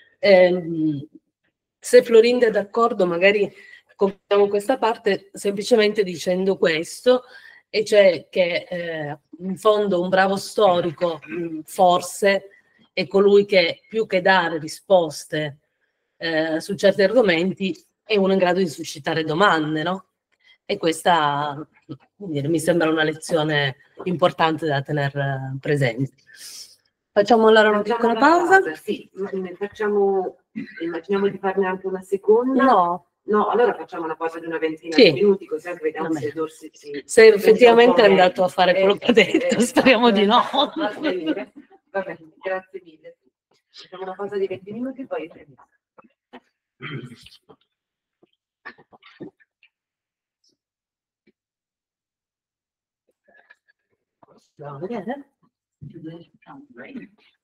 Se Florinda è d'accordo, magari concludiamo questa parte semplicemente dicendo questo, e cioè che in fondo un bravo storico forse è colui che più che dare risposte su certi argomenti è uno in grado di suscitare domande, no? E questa mi sembra una lezione importante da tenere presente. Facciamo allora una piccola pausa? Sì, immaginiamo di farne anche una seconda. No, allora facciamo una pausa di una ventina di minuti, così anche vediamo se effettivamente è andato a fare quello che ha detto, speriamo di no. Va bene, grazie mille. Facciamo una pausa di 20 minuti e poi prendiamo. Andiamo a vedere.